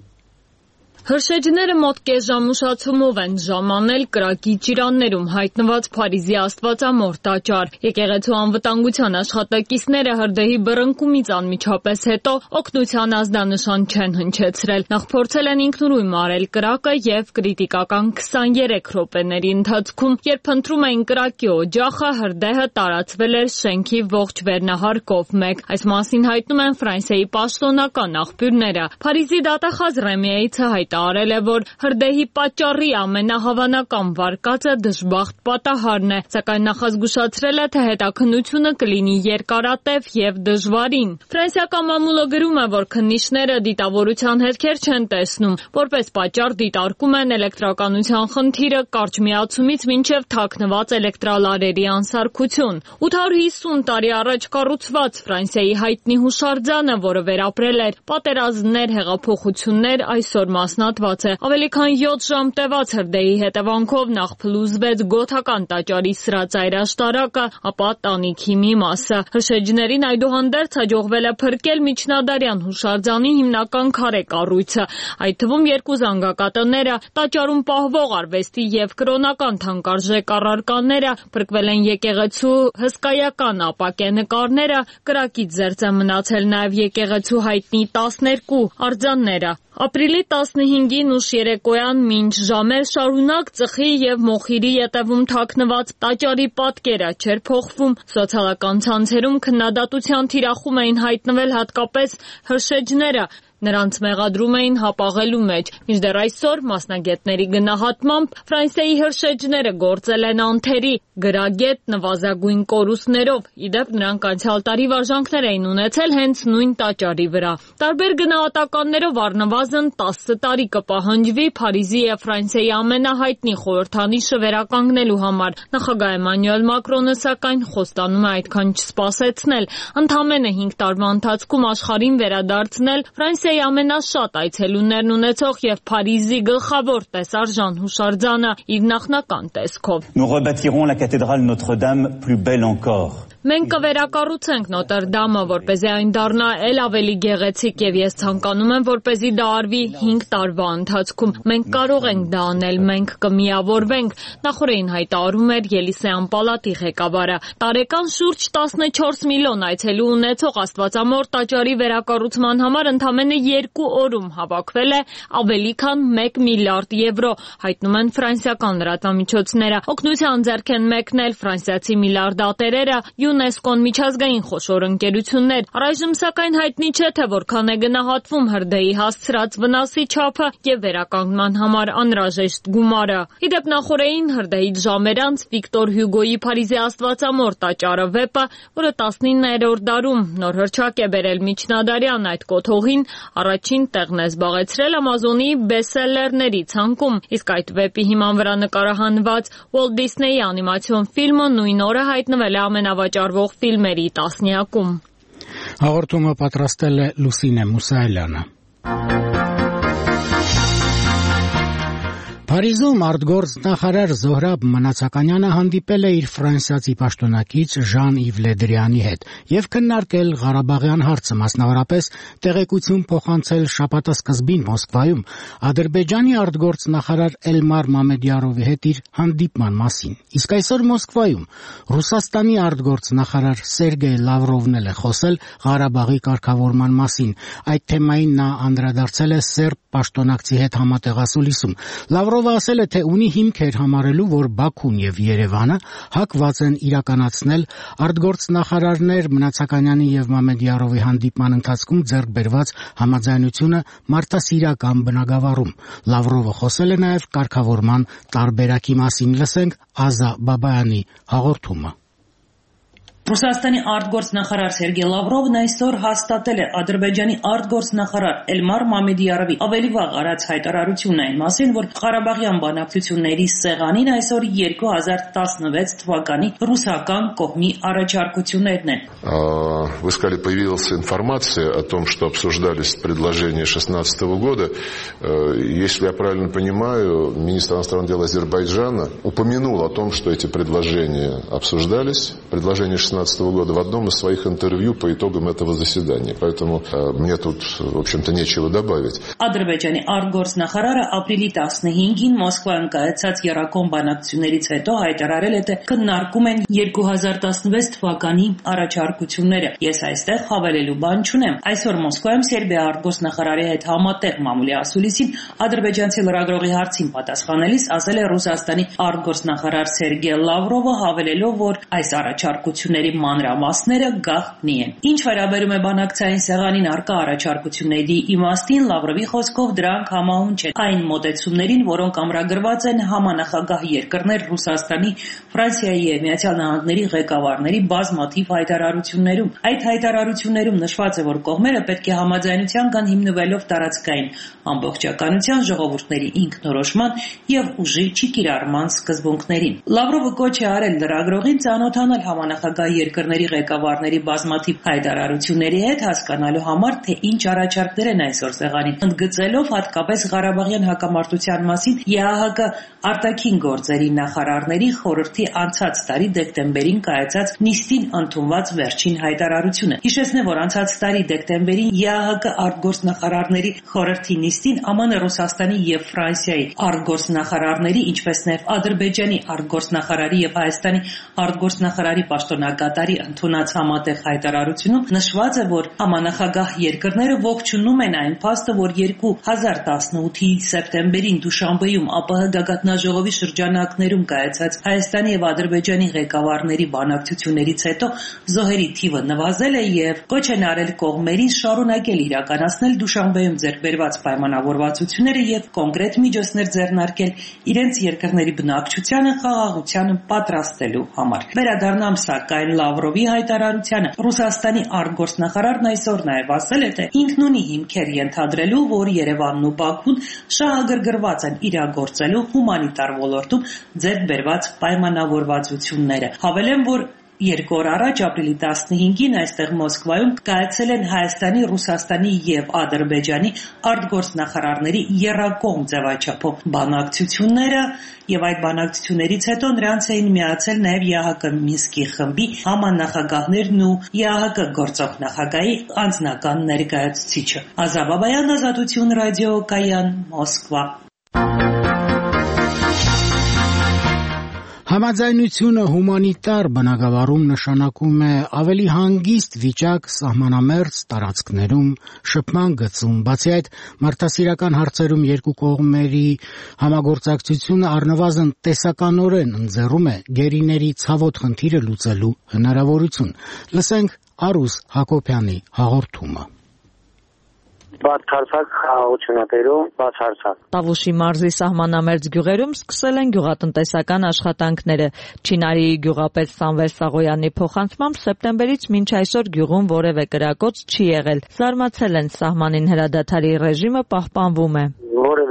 Հրշեջները մոտ կես ժամ ուշացումով են ժամանել կրակի ճիրաններում հայտնված Փարիզի Աստվածամոր տաճար։ Եկեղեցու անվտանգության աշխատակիցները հրդեհի բռնկումից անմիջապես հետո օգնության ազդանշան չեն հնչեցրել։ Նախ փորձել են ինքնուրույն մարել կրակը եւ կրիտիկական քսաներեք րոպեների ընթացքում, երբ ընտրում էին կրակի օջախը, հրդեհը տարածվել էր շենքի ողջ վերնահարկով մեկ։ Այս մասին հայտնում են Ֆրանսիայի պաշտոնական աղբյուրները։ Փարիզի դատախազ Ռեմիեիցը հայտարարել է, որ հրդեհի պատճառի ամենահավանական վարկածը դժբախտ պատահարն է, սակայն նախազգուշացրել է, թե հետաքննությունը կլինի երկարատև եւ դժվարին։ Ֆրանսիական մամուլը գրում է, որ քննիչները դիտավորության հետքեր չեն տեսնում, որպես պատճառ դիտարկում են էլեկտրականության խնդիրը կարճ միացումից մինչև թաքնված էլեկտրալարերի անսարքություն։ ութ հարյուր հիսուն տարի առաջ կառուցված Ֆրանսիայի հայտնի հուշարձանը, որը վերապրել էր պատերազմներ, հեղափոխություններ, այսօր մասնատված է։ Ավելի քան յոթ ժամ տևած հրդեհի հետևանքով նախ փլուզվեց գոթական տաճարի սրածայրաշտարակը, ապա տանիքի մի մասը։ Հրշեջներին այդուհանդերձ հաջողվել է փրկել միջնադարյան հուշարձանի հիմնական քարե կառույցը, այդ թվում երկու զանգակատները, տաճարում պահվող արվեստի եւ կրոնական թանկարժեք առարկաները, փրկվել են եկեղեցու հսկայական ապակե նկարները, կրակից զերծ է մնացել նաեւ եկեղեցու հայտնի տասներկու արձանները։ Ապրիլի տասնհինգին ուշ երեկոյան մինչ ժամեր շարունակ ծխի եւ մոխիրի ետևում թաքնված տաճարի պատկերը չէր փոխվում, սոցիալական ցանցերում քննադատության թիրախում էին հայտնվել հատկապես հրշեջները, նրանց մեղադրում էին հապաղելու մեջ։ Մինչդեռ այսօր մասնագետների գնահատմամբ Ֆրանսիայի հրշեջները գործել են անթերի, գրագետ, նվազագույն կորուստներով, իդեպ նրանք անցյալ տարի վարժանքներ էին ունեցել հենց նույն տաճարի վրա։ Տարբեր գնահատականներով առնվազն տասը տարի կպահանջվի Փարիզի եւ Ֆրանսիայի ամենահայտնի խորհրդանիշը վերականգնելու համար։ Նախագահ Էմանուել Մակրոնը սակայն խոստանում է այդքան չսպասեցնել, ընդամենը հինգ տարվա ընթացքում աշխարհին վերադարձնել Ֆրանսիայի ամենաշատ այցելուներն ունեցող եւ Փարիզի գլխավոր տեսարժան հուշարձանը իր նախնական տեսքով։ Nous rebâtirons la cathédrale Notre-Dame plus belle encore. Մենք կվերակառուցենք Նոտր-Դամը, որպեսզի այն դառնա ել ավելի գեղեցիկ եւ ես ցանկանում եմ, որպեսզի դա արվի հինգ տարվա ընթացքում։ Մենք կարող ենք դա անել, մենք կմիավորվենք, նախորդին հայտարարում էր Ելիսեյան պալատի ղեկավարը։ Տարեկան շուրջ տասնչորս միլիոն այցելու ունեցող Աստվածամոր տաճարի վերակառուցման համար ընդամենը երկու օրում հավաքվել է ավելի քան մեկ միլիարդ եվրո, հայտնում են ֆրանսիական լրատվամիջոցները։ Օգնության ձեռք են մեկնել ֆրանսիացի միլիարդատերերը, ՅՈՒՆԵՍԿՕ-ն միջազգային խոշոր ընկերություններ։ Առայժմ սակայն հայտնի չէ, թե որքան է գնահատվում հրդեհի հասցրած վնասի չափը եւ վերականգնման համար անհրաժեշտ գումարը։ Իդեպ նախորդին հրդեհից ժամեր անց Վիկտոր Հյուգոյի Փարիզի Աստվածամոր տաճարը վեպը, որը տասնիններորդ դարում նոր հռչակ է բերել միջնադարյան այդ կոթողին, առաջին տեղն է զբաղեցրել Ամազոնի բեսթսելերների ցանկում, իսկ այդ վեպի հիման վրա նկարահանված Walt Disney-ի անիմացիոն ֆիլմը նույն օրը հայտնվել է ամենավաճառվող ֆիլմերի տասնյակում։ Հաղորդումը պատրաստել է Լուսինե Մուսայելյանը։ Փարիզում արտգործ նախարար Զոհրաբ Մնացականյանը հանդիպել է իր ֆրանսիացի պաշտոնակից Ժան-Իվ Լե Դրյանի հետ եւ քննարկել Ղարաբաղյան հարցը, մասնավորապես տեղեկություն փոխանցել շաբաթասկզբին Մոսկվայում Ադրբեջանի արտգործ նախարար Էլմար Մամեդյարովի հետ իր հանդիպման մասին։ Իսկ այսօր Մոսկվայում Ռուսաստանի արտգործ նախարար Սերգեյ Լավրովն էլ է խոսել Ղարաբաղի կարգավորման մասին։ Այդ թեմային նա անդրադարձել է սերբ պաշտոնակցի հետ համատեղասուլիսում։ Լավրովը ասել է, թե ունի հիմքեր համարելու, որ Բաքուն եւ Երևանը հակված են իրականացնել արտգործ նախարարներ Մնացականյանի եւ Մամեդյարովի հանդիպման ընթացքում ձեռք բերված համաձայնությունը մարդասիրական բնագավառում։ Լավրովը խոսել է նաեւ կարգավորման տարբերակի մասին։ Լսենք Ազա Բաբայանի հաղորդումը։ Ռուսաստանի արտգործնախարար Սերգեյ Լավրովն այսօր հաստատել է Ադրբեջանի արտգործնախարար Էլմար Մամեդյարովի ավելի վաղ արած հայտարարությունն այն մասին, որ Ղարաբաղյան բանակցությունների սեղանին այսօր երկու հազար տասնվեց թվականի ռուսական կողմի առաջարկություններն են։ Вы сказали, появилась информация о том, что обсуждались предложения шестнадцатого года. Если я правильно понимаю, министр иностранных дел Азербайджана упомянул о том, что эти предложения обсуждались, предложения шестнадцатого года в одном из своих интервью по итогам этого заседания. Поэтому э, мне тут, в общем-то, нечего добавить. Ադրբեջանի արտգործնախարարը ապրիլի տասնհինգին Մոսկվայում կայացած եռակոմ բանակցություններից հետո հայտարարել է, թե քննարկում են երկու հազար տասնվեց թվականի առաջարկությունները։ Ես այստեղ հավելելու բան չունեմ։ Այսօր Մոսկվայում Սերբիա արտգործնախարարի հետ համատեղ մամուլի ասուլիսին ադրբեջանցի լրագրողի հարցին պատասխանելիս ասել է Ռուսաստանի արտգործնախարար Սերգեյ Լավրովը, հավելելով, որ այս առաջարկությունների մանրամասները գաղտնի են։ Ինչ վերաբերում է բանակցային սեղանին առկա առաջարկությունների իմաստին, Լավրովի խոսքով դրանք համահունչ են այն մոտեցումներին, որոնք ամրագրված են համանախագահ երկրներ Ռուսաստանի, Ֆրանսիայի եւ Միացյալ Նահանգների ղեկավարների բազմաթիվ հայտարարություններում։ Այդ հայտարարություններում նշված է, որ կողմերը պետք է համաձայնության կան հիմնվելով տարածքային ամբողջականության, ժողովուրդների ինքնորոշման եւ ուժի չկիրառման սկզբունքներին։ Լավրովը կոչ է արել լրագրողին ծանոթանալ համանախագահ երկրների ղեկավարների բազմաթիվ հայտարարությունների հետ, հասկանալու համար, թե ինչ առաջարկներ են այսօր սեղանին, ընդգծելով հատկապես Ղարաբաղյան հակամարտության մասին ԵԱՀԿ արտաքին գործերի նախարարների խորհրդի անցած տարի դեկտեմբերին կայացած նիստին ընդունված վերջին հայտարարությունը։ Հիշեցնեմ, որ անցած տարի դեկտեմբերին ԵԱՀԿ արտգործնախարարների խորհրդի նիստին ԱՄՆ, Ռուսաստանի եւ Ֆրանսիայի արտգործնախարարների, ինչպես նաեւ Ադրբեջանի արտգործնախարարի եւ Հայաստանի արտգործնախարարի պաշտոնակատարի ընդունած համատեղ հայտարարությունում նշված է, որ համանախագահ երկրները ողջունում են այն փաստը, որ երկու հազար տասնութի սեպտեմբերին Դուշանբեում ԱՊՀ գագաթնաժողովի շրջանակներում կայացած Հայաստանի եւ Ադրբեջանի ղեկավարների բանակցություններից հետո զոհերի թիվը նվազել է եւ կոչ են արել կողմերին շարունակել իրականացնել Դուշանբեում ձեռք բերված պայմանավորվածությունները եւ կոնկրետ միջոցներ ձեռնարկել իրենց երկրների բնակչությանը խաղաղությանը պատրաստելու համար։ Վերադառնամ սակայն Լավրովի հայտարարությանը։ Ռուսաստանի արտգործնախարարն այսօր նաև ասել է, թե ինքն ունի հիմքեր ենթադրելու, որ Երևանն ու Բաքուն շահագրգռված են իրագործելու հումանիտար ոլորտում ձեռք բերված պայմանավորվածությունները։ Հավելեմ, որ Երկու օր առաջ ապրիլի տասնհինգին այստեղ Մոսկվայում կայացել են Հայաստանի, Ռուսաստանի եւ Ադրբեջանի արտգործնախարարների եռակողմ ձևաչափով բանակցությունները եւ այդ բանակցություններից հետո նրանց էին միացել նաեւ ԵԱՀԿ Մինսկի խմբի համանախագահներն ու ԵԱՀԿ գործող նախագահի անձնական ներկայացուցիչը։ Ազաբաբայան, Ազատություն ռադիո, Կայան, Մոսկվա։ Համաձայնությունը հումանիտար բնագավառում նշանակում է ավելի հանգիստ վիճակ սահմանամերձ տարածքներում, շփման գծում, բացի այդ մարդասիրական հարցերում երկու կողմերի համագործակցությունը առնվազն տեսականորեն ընձեռում է գերիների ցավոտ խնդիրը լուծելու հնարավորություն։ Լսենք Արուս Հակոբյանի հաղորդումը։ Բացարձակ խաղաղությունատերում բացարձակ Տավուշի մարզի սահմանամերձ գյուղերում սկսել են գյուղատնտեսական աշխատանքները։ Չինարի գյուղապետ Սամվել Սաղոյանի փոխանցմամբ սեպտեմբերից մինչ այսօր գյուղում որևէ կրակոց չի եղել։ Զարմացել են, սահմանին հրադադարի ռեժիմը պահպանվում է։ Որևէ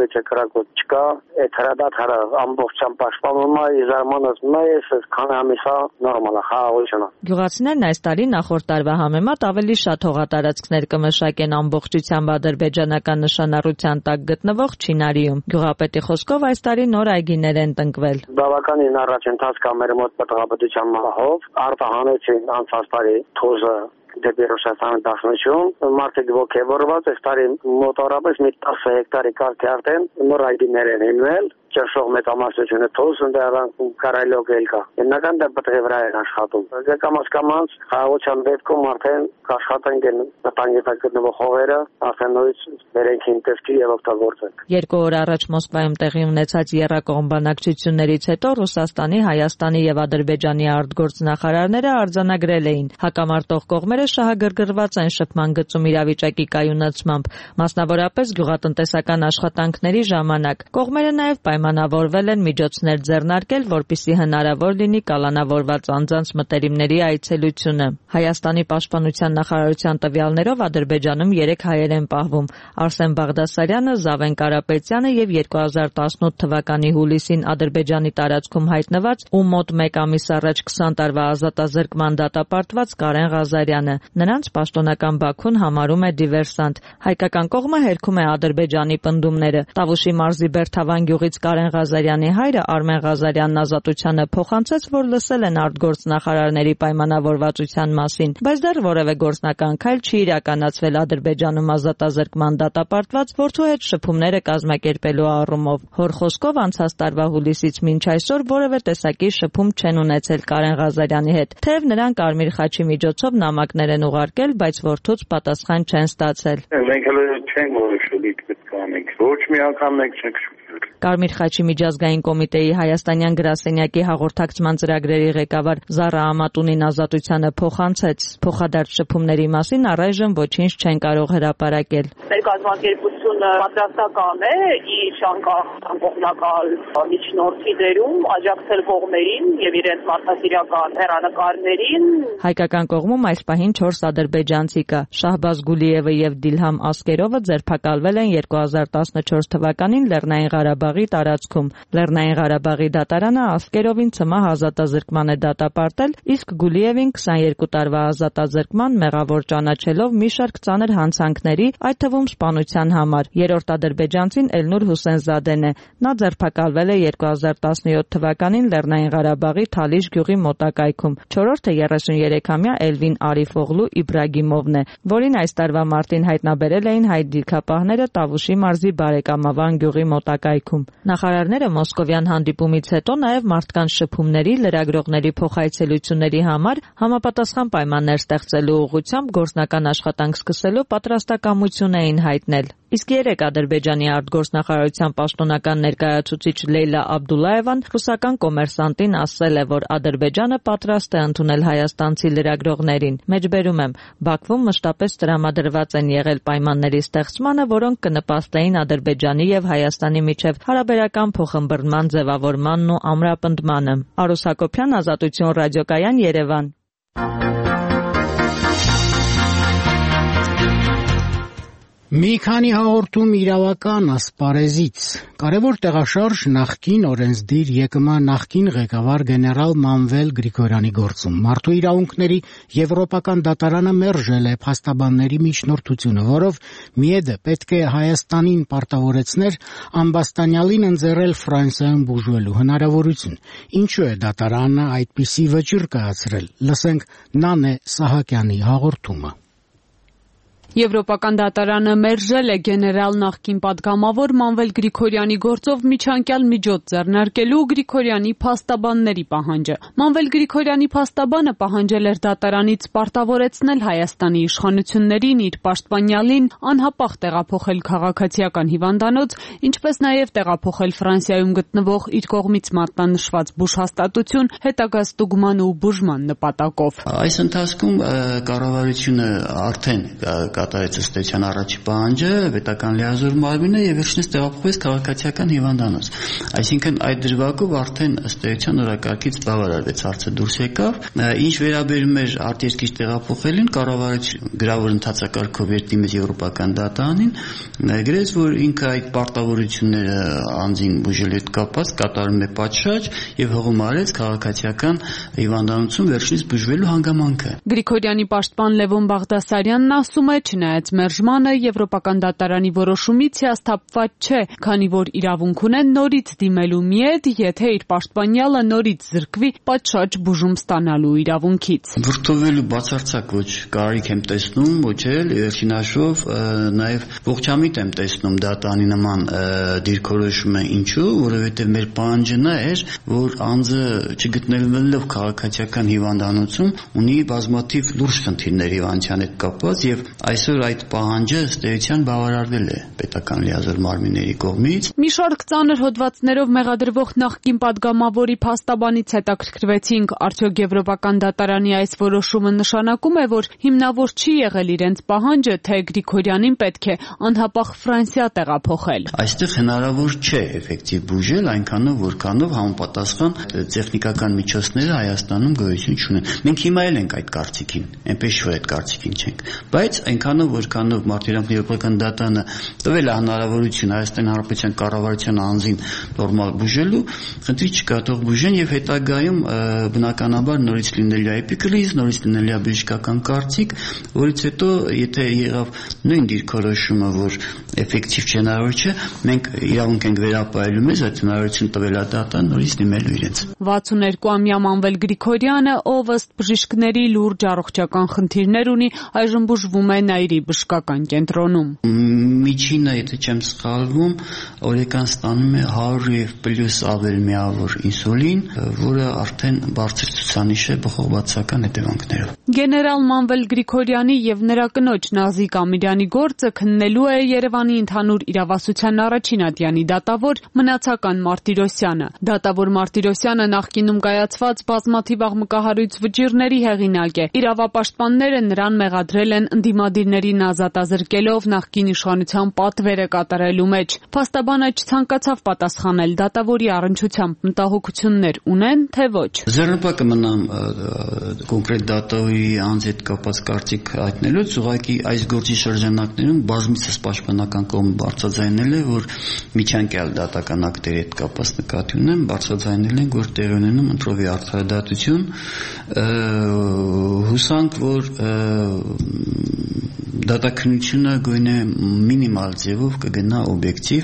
մեջ կրակոտ չկա, այդ հրադադարը ամբողջությամբ պաշտպանում է, իզարմանս մեծ, քանի ամիսա նորմալ է, խաղաղություն է։ Գյուղացիներն այս տարի նախորդ տարվա համեմատ ավելի շատ հողատարածքներ կմշակեն ամբողջությամբ ադրբեջանական նշանառության տակ գտնվող Չինարիում։ Գյուղապետի խոսքով այս տարի նոր այգիներ են տնկվել։ Բավականին առաջընթաց կա մեր մոտ պետղաբդության մահով, արտահանեցին անցած տարի թոզը դեպի Ռուսաստանը դաշնություն, մարդիկ ոգևորված, այս տարի մոտավորապես մի տասը հեկտարի կարգի արդեն նոր այգիներ են հիմնել, ճնշող մեծամասնությունը թոզ ընդհանրապես կարայլոք էլ կա։ Հիմնական դեպքի վրա են աշխատում։ Կամաց-կամաց խաղաղության դեպքում արդեն աշխատենք են վտանգի տակ գտնվող հողերը, արդեն նույնիսկ վերենքին տեսքի եւ օգտագործենք։ Երկու օր առաջ Մոսկվայում տեղի ունեցած եռակողմ բանակցություններից հետո Ռուսաստանի, Հայաստանի եւ Ադրբեջանի արտգործնախարարները արձանագրել էին հակամարտող կողմերը շահագրգռված են շփման գծում իրավիճակի կայունացմամբ, մասնավորապես գյուղատնտեսական աշխատանքների ժամանակ։ Կողմերը նաեւ պայմանավորվել են միջոցներ ձեռնարկել, որպեսզի հնարավոր լինի կալանավորված անձանց մտերիմների այցելությունը։ Հայաստանի պաշտպանության նախարարության տվյալներով Ադրբեջանում երեք հայեր են պահվում՝ Արսեն Բաղդասարյանը, Զավեն Կարապետյանը եւ երկու հազար տասնութ թվականի հուլիսին Ադրբեջանի տարածքում հայտնված ու մոտ մեկ ամիս առաջ քսան տարվա ազատազրկման դատապարտված Կարեն Ղազարյանը։ Նրանց պաշտոնական Բաքուն համարում է դիվերսանտ։ Հայկական կողմը հերքում է Ադրբեջանի պնդումները։ Տավուշի մարզի Բերթավան գյուղից Կարեն Ղազարյանի հայրը Արմեն Ղազարյանն ազատությանը փոխանցեց, որ լսել են արտգործնախարարների պայմանավորվածության մասին, բայց դեռ որևէ գործնական քայլ չի իրականացվել Ադրբեջանում ազատազրկման դատապարտված որդու հետ շփումները կազմակերպելու առումով։ Հոր խոսքով անցած տարվա հուլիսից մինչ այսօր որևէ տեսակի շփում չեն ունեցել Կարեն Ղազարյանի հետ, թեև նրան Կարմիր խաչի միջոցով նամակներ են ուղարկել, բայց որդուց պատասխան չեն ստացել։ Մենք հələ չենք որոշել ինչ պետք է անենք, ոչ մի անգամ մենք չենք շփվել։ Կարմիր խաչի միջազգային կոմիտեի հայաստանյան գրասենյակի հաղորդակցման ծրագրերի ղեկավար Զարա Ամատունին ազատությանը փոխանցեց։ Փոխադարձ շփումների մասին առայժմ ոչինչ չեն կարող հրապարակել։ Մեր կազմակերպությունը պատրաստական է իր անկողմնակալ միջնորդի դերում աջակցել կողմերին եւ իրենց մարդասիրական հեռանկարներին։ Հայկական կողմում այս պահին չորս ադրբեջանցի կա։ Շահբազ Գուլիևը եւ Դիլհամ Ասկերովը ձերբակալվել են երկու հազար տասնչորս թվականին Լեռնային Ղարաբաղի տարածքում։ Լեռնային Ղարաբաղի դատարանը Ասկերովին ցմահ ազատազրկման է դատապարտել, իսկ Գուլիևին քսաներկու տարվա ազատազրկման մեղավոր ճանաչելով մի շարք ծանր հանցանքների, այդ թվում սպանության համար։ Երրորդ ադրբեջանցին Էլնուր Հուսենզադեն է։ Նա ձերբակալվել է երկու հազար տասնյոթ թվականին Լեռնային Ղարաբաղի Թալիշ գյուղի մոտակայքում։ Չորրորդը երեսուներեքամյա Էլվին Արիֆօղլու Իբրագիմովն է, որին այս տարվա մարտին հայտնաբերել էին հայ դիրքապահները Տավուշի մարզի Բարեկամավան գյուղի մոտակայքում։ Նախարարները մոսկովյան հանդիպումից հետո նաև մարդկանց շփումների, լրագրողների փոխայցելությունների համար համապատասխան պայմաններ ստեղծելու ուղղությամբ գործնական աշխատանք սկսելու պատրաստակամություն էին հայտնել։ Իսկ երեք Ադրբեջանի արտգործնախարարության պաշտոնական ներկայացուցիչ Լեյլա Աբդուլլաևան ռուսական կոմերսանտին ասել է, որ Ադրբեջանը պատրաստ է ընդունել հայաստանցի լրագրողներին։ Մեջբերում եմ, Բաքվում մշտապես տրամադրված են եղել պայմանների ստեղծմանը, որոնք կնպաստեին Ադրբեջանի եւ Հայաստանի միջև հարաբերական փոխըմբռնման ձևավորմանն ու ամրապնդմանը։ Արուս Հակոբյան, Ազատություն ռադիոկայան, Երևան։ Մի քանի հաղորդում իրավական ասպարեզից։ Կարևոր տեղաշարժ նախկին օրենսդիր ԵԿՄ նախկին ղեկավար գեներալ Մանվել Գրիգորյանի գործում։ Մարդու իրավունքների Եվրոպական դատարանը մերժել է փաստաբանների միջնորդությունը, որով Միեդը պետք է Հայաստանին պարտավորեցներ ամբաստանյալին ընձեռել Ֆրանսիայում բուժվելու հնարավորություն։ Ինչու է դատարանը այդպիսի վճիռ կայացրել։ Լսենք Նանե Սահակյանի հաղորդումը։ Եվրոպական դատարանը մերժել է գեներալ նախկին պատգամավոր Մանվել Գրիգորյանի գործով միջանկյալ միջոց ձեռնարկելու Գրիգորյանի փաստաբանների պահանջը։ Մանվել Գրիգորյանի փաստաբանը պահանջել էր դատարանից պարտավորեցնել Հայաստանի իշխանություններին իր պաշտպանյալին անհապաղ տեղափոխել քաղաքացիական հիվանդանոց, ինչպես նաև տեղափոխել Ֆրանսիայում գտնվող իր կողմից մատնանշված բուժհաստատություն հետագա ստուգման ու բուժման նպատակով։ Այս ընթացքում կառավարությունը արդեն կատարեց ըստ էության առաջի պահանջը, պետական լիազոր մարմինը եւ վերջինս տեղափոխվեց քաղաքացիական հիվանդանոց։ Այսինքն այդ դրվագով արդեն ըստ էության օրակարգից բավարարվեց, հարցը դուրս եկավ։ Ինչ վերաբերում էր արտերկիր տեղափոխելին, կառավարությունը գրավոր ընթացակարգով երդիմեց եվրոպական դատարանին, գրեց, որ ինքը այդ պարտավորությունները անձին բուժելու հետ կապված կատարում է պատշաճ եւ հողում արեց քաղաքացիական հիվանդանոցում վերջինս բուժվելու հանգամանքը։ Գրիգորյանի պաշտպան Լևոն Բաղդասարյանն ասում է, չնայած մերժմանը եվրոպական դատարանի որոշումից հիասթափված չէ, քանի որ իրավունք ունեն նորից դիմելու միետ, եթե իր պաշտպանյալը նորից զրկվի պատշաճ բուժում ստանալու իրավունքից։ Վրդովելու բացարձակ ոչ կարիք եմ տեսնում, ոչ էլ վերջին հաշվով նաեւ ողջամիտ եմ տեսնում դատարանի նման դիրքորոշումը, ինչու, որովհետեւ մեր պահանջը նա էր, որ անձը չգտնելով քաղաքացիական հիվանդանոցում ունի բազմաթիվ լուրջ խնդիրներ հիվանդության հետ կապված եւ այսօր այդ պահանջը ըստ էության բավարարվել է պետական լիազոր մարմինների կողմից։ Մի շարք ծանր հոդվածներով մեղադրվող նախկին падգամավորի փաստաբանից հետաքրքրվեցինք, արդյոք եվրոպական դատարանի այս որոշումը նշանակում է, որ հիմնավոր չի եղել իրենց պահանջը, թե Գրիգորյանին պետք է անհապաղ Ֆրանսիա տեղափոխել։ Այստեղ հնարավոր չէ էֆեկտիվ բուժել այնքանով, որքանով համապատասխան տեխնիկական միջոցները Հայաստանում գոյություն չունեն։ Մենք հիմա էլ ենք այդ կարծիքին, այնպես որ այդ կարծիքին չենք, բայց այնքանով, որքանով Մարտիրոսյան եվրոպական դատարանը տվել է հնարավորություն Հայաստանի Հանրապետության կառավարության անձին նորմալ բուժելու, խնդրի չկա, թող բուժեն եւ հետագայում բնականաբար նորից լինելու է էպիկրիզ, նորից լինելու է բժշկական կարծիք, որից հետո եթե եղավ նույն դիրքորոշումը, որ էֆեկտիվ չէ, հնարավոր չէ, մենք իրավունք ենք վերապահելու մեզ այդ հնարավորությունը տվել է դատարան նորից դիմելու իրենց։ վաթսուններկուամյա Մանվել Գրիգորյանը, ով ըստ բժիշկների լուրջ առողջական խնդիրներ ունի, այժմ բուժվում է Նաիրի բժշկական կենտրոնում։ Միջինը, եթե չեմ սխալվում, օրական ստանում է հարյուր եւ պլյուս ավել միավոր ինսուլին, որը արդեն բարձր ցուցանիշ է բողոքվածական հետևանքներով։ Գեներալ Մանվել Գրիգորյանի եւ նրա կնոջ Նազիկ Ամիրյանի գործը քննելու է Երևանի ընդհանուր իրավասության առաջին ատյանի դատավոր Մնացական Մարտիրոսյանը։ Դատավոր Մարտիրոսյանը նախկինում կայացված բազմաթիվ աղմկահարույց վճիռների հեղինակ է։ Իրավապաշտպանները նրան մեղադրել են ընդդիմադիրներին ազատազրկելով նախկին իշխանության պատվերը կատարելու մեջ։ Փաստաբանը չցանկացավ պատասխանել դատավորի առնչությամբ մտահոգություններ ունեն, թե ոչ։ Ձեռնպակը մնամ կոնկրետ դատավորի անձի հետ կապված կարծիք հայտնելուց, ուղղակի այս գործի շրջանակներում բազմիցս պաշտպանական կողմը բարձրաձայնել է, որ միջանկյալ դատական ակտերի հետ կապված նկատի ունեմ, բարձրաձայնել են, որ տեղի ունենում ընտրովի արդարադատություն, հուսանք, որ դատաքննությունը գույնը մինիմալ ձևով կգնա օբյեկտիվ։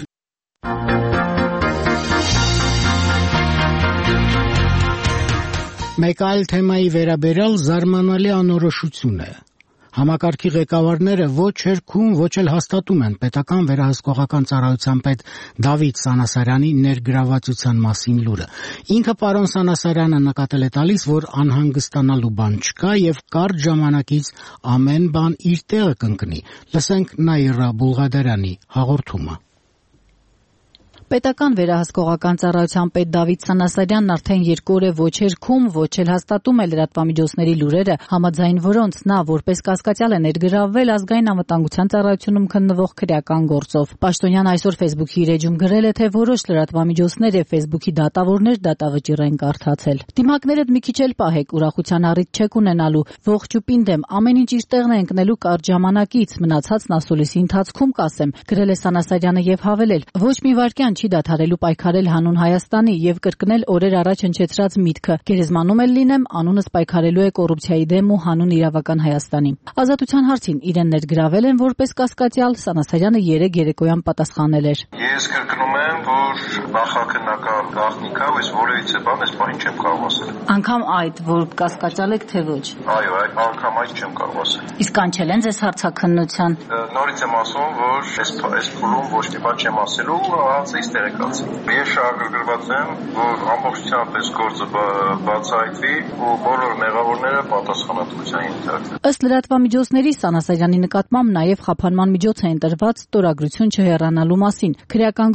Մեկ այլ թեմայի վերաբերյալ զարմանալի անորոշություն է։ Համակարգի ղեկավարները ոչ հերքում, ոչ էլ հաստատում են պետական վերահսկողական ծառայության պետ Դավիթ Սանասարյանի ներգրավվածության մասին լուրը։ Ինքը պարոն Սանասարյանը նկատել է տալիս, որ անհանգստանալու բան չկա եւ կարճ ժամանակից ամեն բան իր տեղը կընկնի։ Լսենք Նաիրա Բուլղադարյանի հաղորդումը։ Պետական վերահսկողական ծառայության պետ Դավիթ Սանասարյանն արդեն երկու օր է ոչ հերքում, ոչ էլ հաստատում է լրատվամիջոցների լուրերը, համաձայն որոնց նա որպես կասկածյալ է ներգրավվել ազգային անվտանգության ծառայությունում քննվող քրեական գործով։ Պաշտոնյան այսօր Facebook-ի իր էջում գրել է, թե որոշ լրատվամիջոցներ եւ Facebook-ի դատավորներ դատավճիռ են կարդացել։ Դիմակներդ մի քիչ էլ պահեք, ուրախության առիթ չեք ունենալու, ողջ ու պինդեմ, ամեն ինչ իր տեղն է ընկնելու կարճ ժամանակից, մնացածն ասուլիսի ընթացքում կասեմ, գրել է Սանասարյանը եւ հավելել. ոչ մի վարքյան չի դադարելու պայքարել հանուն Հայաստանի եւ կրկնել օրեր առաջ հնչեցրած միտքը. գերեզմանում էլ լինեմ, անունս պայքարելու է կոռուպցիայի դեմ ու հանուն իրավական Հայաստանի։ Ազատության հարցին իրեն ներգրավել են որպես կասկածյալ, Սանասարյանը երեկ երեկոյան պատասխանել էր. Ես կրկնում եմ, որ նախաքննական գաղտնիքա ու որևիցե բան այս բանին չեմ կարող ասել։ Անկամ այդ, որ կասկածյալ եք, թե ոչ։ Այո, այդ անգամ այդ չեմ կարող ասել։ Իսկ կանչել են ձեզ հարցաքննության։ Նորից եմ ասում, որ այս այս փուլում ոչ մի բան չեմ ասելու, հարցը իսկ տեղեկացի։ Ես շահագրգռված եմ, որ ամբողջությամբ այս գործը բացահայտվի ու բոլոր մեղավորները պատասխանատվության ենթարկվեն։ Ըստ լրատվամիջոցների Սանասարյանի նկատմամբ նաև խափանման միջոց է ընտրված ստորագրություն չհեռանալու մասին։ Քրեական գործը վերաբերում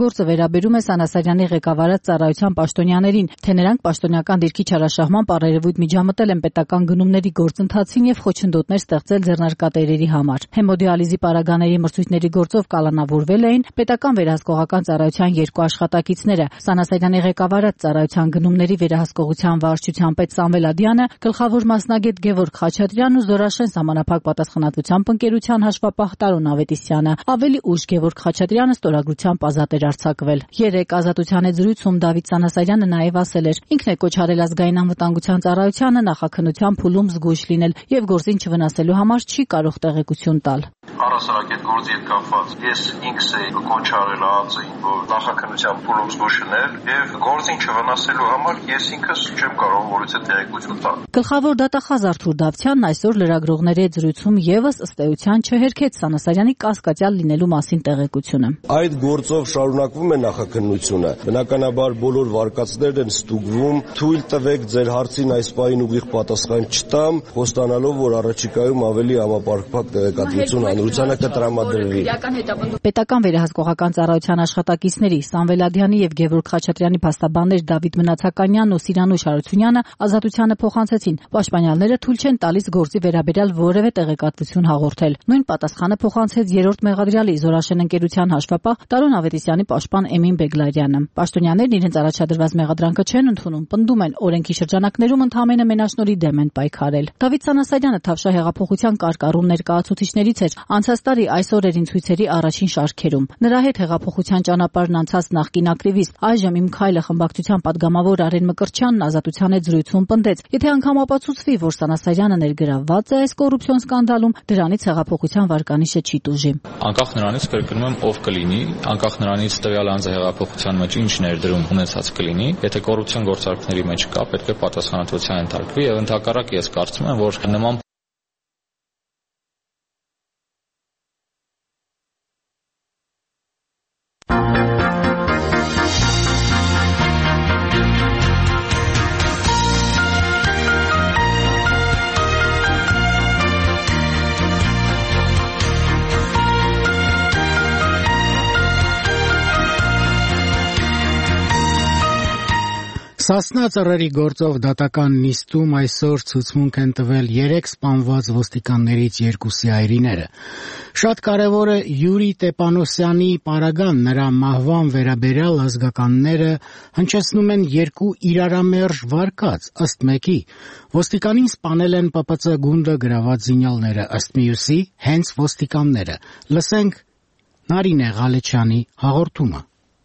վերաբերում է Սանասարյանի ղեկավարած ծառայության պաշտոնյաներին, թե նրանք պաշտոնյական դիրքի չարաշահմամբ առերևույթ միջամտել են պետական գնումների գործընթացին եւ խոչընդոտներ ստեղծել ձեռնարկատերերի համար։ Հեմոդիալիզի պարագաների մրցույթների գործով կալանավորվել էին պետական վերահսկողական ծառայության երկու աշխատակիցները՝ Սանասարյանի ղեկավարած ծառայության գնումների վերահսկողության վարչության պետ Սամվել Ադյանը, գլխավոր մասնագետ Գևորգ Խաչատրյանն ու Զորաշեն սահմանափակ պատասխանատվությամբ ընկերության հաշվապահ Տարոն Ավետիսյանը։ Ավելի ուշ Գևորգ Խաչատրյանը ստորագրությամբ ազատ էր արձակվել։ Երեկ Ազատության հետ զրույցում Դավիթ Սանասարյանը նաև ասել էր. ինքն է կոչ արել ազգային անվտանգության ծառայությանը նախաքննության փուլում զգույշ լինել եւ գործին չվնասելու համար չի կարող տեղեկություն տալ։ Առասարակ այդ գործի հետ կապված ես ինքս էի կոչ արել ԱԱԾ-ին, որ նախաքննության փուլում զգույշ լինել եւ գործին չվնասելու համար ես ինքս չեմ կարող որից է տեղեկություն տալ։ Գլխավոր դատախազ Արթուր Դավթյանն այսօր լրագրողների հետ զրույցում եւս ըստ էության չհերքեց Սանասարյանի կասկածյալ լինելու մասին տեղեկությունը։ Այդ գործով շարունակվում է նախաքննությունը։ Բնականաբար բոլոր վարկածներն են ստուգվում։ Թույլ տվեք ձեր հարցին այս պահին ուղիղ պատասխան չտամ, խոստանալով, որ առաջիկայում ավելի համապարփակ տեղեկատվություն հանրությանը կտրամադրվի։ Պետական վերահսկողական ծառայության աշխատակիցների Սամվել Ադյանի եւ Գևորգ Խաչատրյանի փաստաբաններ Դավիթ Մնացականյանն ու Սիրանուշ Հարությունյանը ազատությանը փոխանցեցին։ Պաշտպանյալները թույլ չեն տալիս գործի վերաբերյալ որևէ տեղեկատվություն հաղորդել։ Նույն պատասխանը փոխանցեց երրորդ մեղադրյալի Զորաշեն ընկերության հաշվապահ Տարոն Ավետիսյանի պաշտպան Էմին Բեգլարյանը։ Պաշտոնյաներն իրենց առաջադրված մեղադրանքը չեն ընդունում, պնդում են օրենքի շրջանակներում ընդհանրապես մենաշնորհի դեմ են պայքարել։ Դավիթ Սանասարյանը Թավշյա հեղափոխության կարկառուն ներկայացուցիչներից էր անցած տարի այս օրերին ցույցերի առաջին շարքերում։ Նրա հետ հեղափոխության ճանապարհն անցած նախկին ակտիվիստ, այժմ Իմ քայլը խմբակցության падգամավոր Արեն Մկրտչյանն ազատության հետ զրույցում պնդեց. եթե անգամ ապացուցվի, որ Սանասարյանը ներգրավված է այս կոռուպցիոն սկանդալում, դրանից հեղափոխության վարկանիշը չի տուժի։ Անկախ նրանից կրկնում եմ ով կլինի, անկախ նրանից տվյալ անձը հեղափոխության մեջ ինչ ներդրում ունեցած կլինի, եթե կոռուպցիոն գործարքների մեջ կա, պետք է պատասխանատվության ենթարկվի եւ ընդհակառակ ես կարծում եմ, որ նման Սասնա ծռերի գործով դատական նիստում այսօր ցուցմունք են տվել երեք սպանված ոստիկաններից երկուսի այրիները։ Շատ կարևոր է Յուրի Տեպանոսյանի պարագան, նրա մահվան վերաբերյալ ազգականները հնչեցնում են երկու իրարամերժ վարկած, ըստ մեկի ոստիկանին սպանել են Պ Պ Ց գունդը գրաված զինյալները, ըստ մյուսի հենց ոստիկանները։ Լսենք Նարինե Ղալեչյանի հաղորդումը։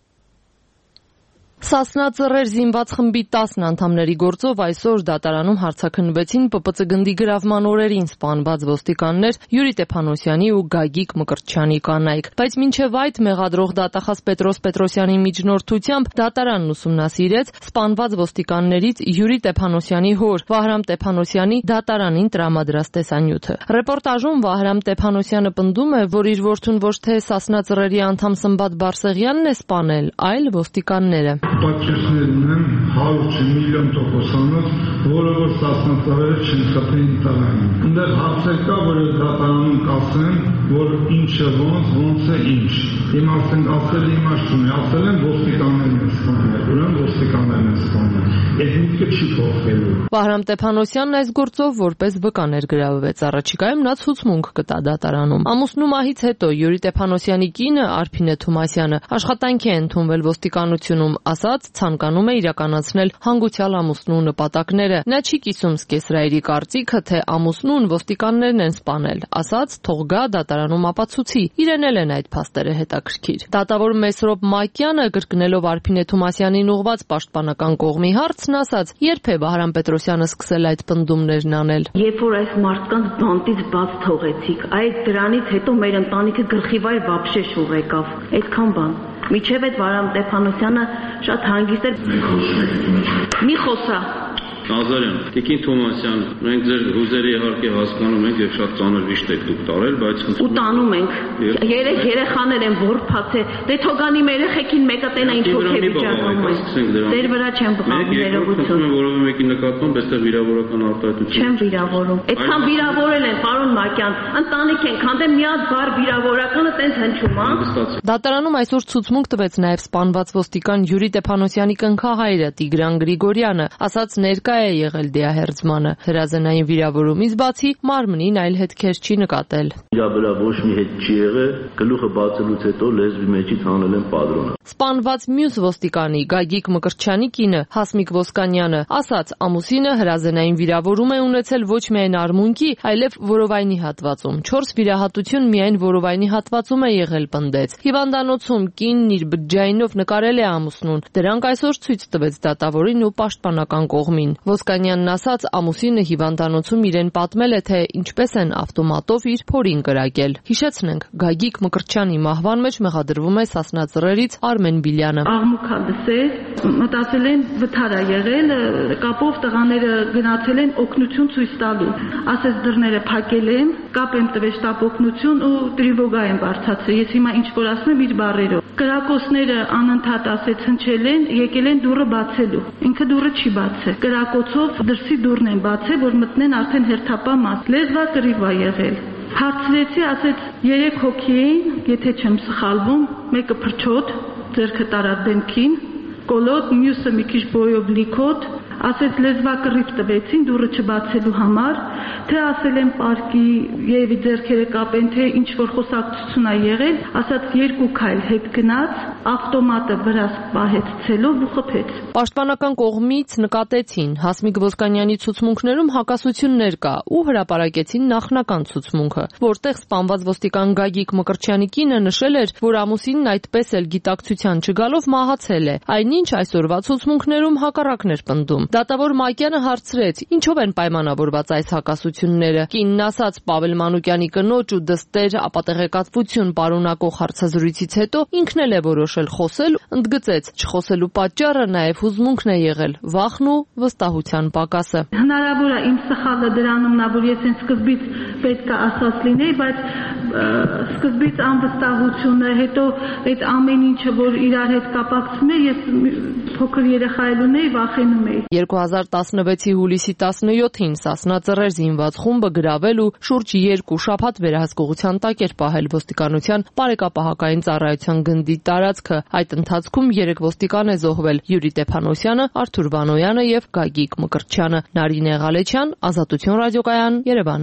Սասնա ծռեր զինված խմբի տասն անդամների գործով այսօր դատարանում հարցաքննվեցին Պ Պ Ց գնդի գրավման օրերին սպանված ոստիկաններ Յուրի Տեփանոսյանի ու Գագիկ Մկրտչյանի կանայք, բայց մինչև այդ մեղադրող դատախազ Պետրոս Պետրոսյանի միջնորդությամբ դատարանն ուսումնասիրեց սպանված ոստիկաններից Յուրի Տեփանոսյանի հոր Վահրամ Տեփանոսյանի դատարանին տրամադրած տեսանյութը։ Ռեպորտաժում Վահրամ Տեփանոսյանը պնդում է, որ իր որդուն ոչ թե Սասնա ծռերի անդամ Սմբատ Բարսեղյանն է սպանել, այլ ոստիկանները։ Պատկերներ ունեմ հարյուր միլիոն տոկոսանոց, որը որ Սասնա ծռերը չեն խփին տարային։ Այնտեղ հարցեր կա, որ դատարանում կասեն, որ ինչը ոնց, ոնց է ինչ։ Իմ ասենք ասել իմաստ ունի, ասել են ոստիկաններն են սպանել, ուրեմն ոստիկաններն են սպանել։ Այդ միտքը չի փոխվելու։ Վահրամ Տեփանոսյանն այս գործով որպես վկա ներգրավվեց, առաջիկայում նա ցուցմունք կտա դատարանում։ Ամուսնու մահից հետո Յուրի Տեփանոսյանի կինը Արփինե Թումասյանը աշխատանքի է ընդունվել ոստիկանությունում, ասաց ցանկանում է իրականացնել հանգուցյալ ամուսնու նպատակները։ Նա չի կիսում Սկեսրայերի կարծիքը, թե ամուսնուն ոստիկաններն են սպանել, ասաց թող գա դատարանում ապացուցի։ Իրեն էլ են այդ փաստերը հետաքրքիր։ Դատավոր Մեսրոպ Մակյանը կրկնելով Արփինե Թումասյանին ուղված պաշտպանական կողմի հարցն ասաց. երբ է Վահրամ Պետրոսյանը սկսել այդ պնդումներն անել։ Երբ որ այս մարդկանց բանտից բաց թողեցիք, այդ դրանից հետո մեր ընտանիքը գլխիվայր վաբշե շուղ եկավ։ Այդքան բան։ Միջև այդ Վահրամ Տեփանոսյանը շատ հանգիստ էր։ Մի խոսա։ Ազարյան, Տիկին Թոմասյան, մենք ձեր հուզերը իհարկե հասկանում ենք եւ շատ ծանր վիշտ եք դուք տարել, բայց ու տանում ենք։ Երեք երեխաներ են որփացել։ Դե թողանի մեր երեխեքին մեկը տենա ինչ հոգեվիճակում է։ Ձեր վրա չեմ բխում ներողություն։ Որովե մեկի նկատմամբ այստեղ վիրավորական արտահայտություն։ Չեմ վիրավորում։ Այդքան վիրավորել են, պարոն Մակյան, ընտանիք ենք, հանդեմ միած բար վիրավորականը տենց հնչում, հա։ Դատարանում այսօր ցուցմունք տվեց նաև սպանված ոստիկան Յուրի Ստեփանոսյանի կնքահայրը Տիգրան Գրիգորյանը, ասաց ներկա է եղել դիահերձմանը։ Հրազենային վիրավորումից բացի մարմնին այլ հետքեր չի նկատել։ Իրա վրա ոչ մի հետ չի եղել, գլուխը բացելուց հետո լեզվի մեջից հանել են պատրոնը։ Սպանված մյուս ոստիկանի Գագիկ Մկրտչյանի կինը Հասմիկ Ոսկանյանը ասաց, ամուսինը հրազենային վիրավորում է ունեցել ոչ միայն արմունկի, այլև որովայնի հատվածում։ Չորս վիրահատություն միայն որովայնի հատվածում է եղել, պնդեց։ Հիվանդանոցում կինն իր բջջայինով նկարել է ամուսնուն։ Դրանք այսօր ցույց տվեց դատավորին ու պաշտպանական կողմին։ Ոսկանյանն ասաց, ամուսինը հիվանդանոցում իրեն պատմել է, թե ինչպես են ավտոմատով իր փորին կրակել։ Հիշեցնենք, Գագիկ Մկրտչյանի մահվան մեջ մեղադրվում է Սասնա Ծռերից Արմեն Բիլյանը։ Աղմուկա դսել, մտածել են վթար է եղել, կապով տղաները գնացել են օգնություն ցույց տալու։ Ասես դռները փակել եմ, կապ եմ տվել շտապ օգնություն ու տրիվոգա եմ բարձրացրել։ Ես հիմա ինչ որ ասեմ իր բառերով։ Կրակոցները անընդհատ ասեց հնչել են, եկել են դուռը բացելու։ Ինքը դուռը չի բացել։ Կրակոցով դրսի դուռն են բացել, որ մտնեն արդեն հերթապա մաս։ Լեզվա կռիվ է եղել։ Հարցրեցի, ասեց երեք հոգի էին, եթե չեմ սխալվում, մեկը փրչոտ, ձեռքը տարած դեմքին, կոլոտ, մյուսը մի քիչ բոյով լիքոտ, ասեց լեզվակռիվ տվեցին դուռը չբացելու համար, թե ասել են պարկի երևի ձեռքերը կապեն, թե ինչ որ խոսակցություն է եղել, ասած երկու քայլ հետ գնաց, ավտոմատը վրաս պահեց ցելով ու խփեց։ Պաշտպանական կողմից նկատեցին Հասմիկ Ոսկանյանի ցուցմունքներում հակասություններ կա ու հրապարակեցին նախնական ցուցմունքը, որտեղ սպանված ոստիկան Գագիկ Մկրտչյանի կինը նշել էր, որ ամուսինն այդպես էլ գիտակցության չգալով մահացել է, այնինչ այսօրվա ցուցմունքներում հակառակն էր պնդում։ Դատավոր Մակյանը հարցրեց, ինչով են պայմանավորված այս հակասությունները։ Կինն ասաց, Պավել Մանուկյանի կնոջ ու դստեր ապատեղեկատվություն պարունակող հարցազրույցից հետո ինքն էլ է որոշել խոսել, ընդգծեց, չխոսելու պատճառը նաև հուզմունքն է եղել, վախն ու վստահության պակասը։ Հնարավոր է իմ սխալը դրանումն է, որ ես այն սկզբից պետք է ասած լինեի, բայց սկզբից անվստահությունը, հետո այդ ամեն ինչը, որ իրար հետ կապակցում է, ես փոքր երեխա ունեի, վախենում էի։ երկու հազար տասնվեցի հուլիսի տասնյոթին Սասնա Ծռեր զինված խումբը գրավել ու շուրջ երկու շաբաթ վերահսկողության տակ էր պահել ոստիկանության բարեկապահական ծառայության գնդի տարածքը։ Այդ ընթացքում երեք ոստիկան է զոհվել՝ Յուրի Ստեփանոսյանը, Արթուր Վանոյանը եւ Գագիկ Մկրտչյանը։ Նարինե Ղալեչյան, Ազատություն ռադիոկայան, Երևան։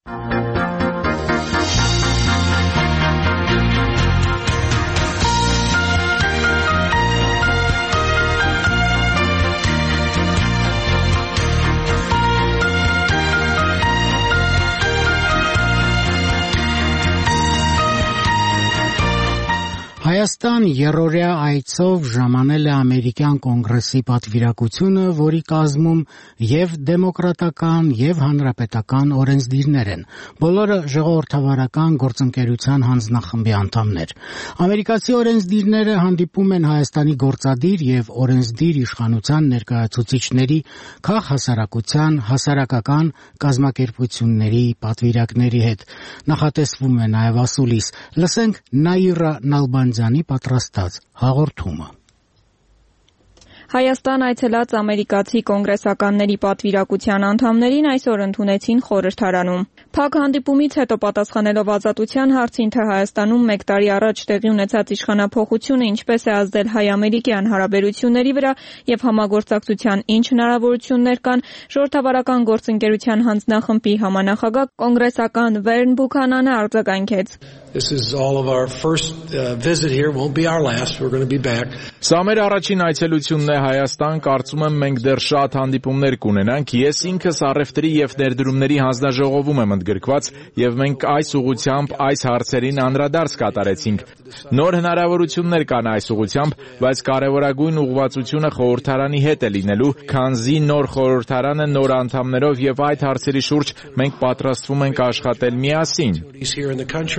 Հայաստան երրորդյա այցով ժամանել է ամերիկյան կոնգրեսի պատվիրակությունը, որի կազմում եւ դեմոկրատական եւ հանրապետական օրենսդիրներ են։ Բոլորը ժողովրդավարական գործընկերության հանձնախմբի անդամներ։ Ամերիկացի օրենսդիրները հանդիպում են Հայաստանի գործադիր եւ օրենսդիր իշխանության ներկայացուցիչների, քաղաքահասարակության, հասարակական կազմակերպությունների պատվիրակների հետ։ Նախատեսվում է նաեւ ասուլիս։ Լսենք Նաիրա Նալբանդյանի պատրաստած հաղորդումը։ Հայաստան այցելած ամերիկացի կոնգրեսականների պատվիրակության անդամներին այսօր ընդունեցին խորհրդարանում։ Փակ հանդիպումից հետո պատասխանելով Ազատության հարցին, թե Հայաստանում մեկ տարի առաջ տեղի ունեցած իշխանափոխությունը ինչպես է ազդել հայ-ամերիկյան հարաբերությունների վրա եւ համագործակցության ինչ հնարավորություններ կան, ժողովրդավարական գործընկերության հանձնախմբի համանախագահ կոնգրեսական Վերն Բուքանանը արձագանքեց. This is all of our first uh, visit here, won't be our last. We're going to be back. Սա մեր առաջին այցելությունն է Հայաստան, կարծում եմ մենք դեռ շատ հանդիպումներ կունենանք։ Ես ինքս առևտրի եւ ներդրումների հանձնաժողովում եմ ընդգրկված եւ մենք այս ուղղությամբ այս հարցերին անդրադարձ կատարեցինք։ Նոր հնարավորություններ կան այս ուղղությամբ, բայց կարևորագույն ուղղվածությունը խորհրդարանի հետ է լինելու, քանզի նոր խորհրդարանը նոր անդամներով եւ այդ հարցերի շուրջ մենք պատրաստվում ենք աշխատել միասին։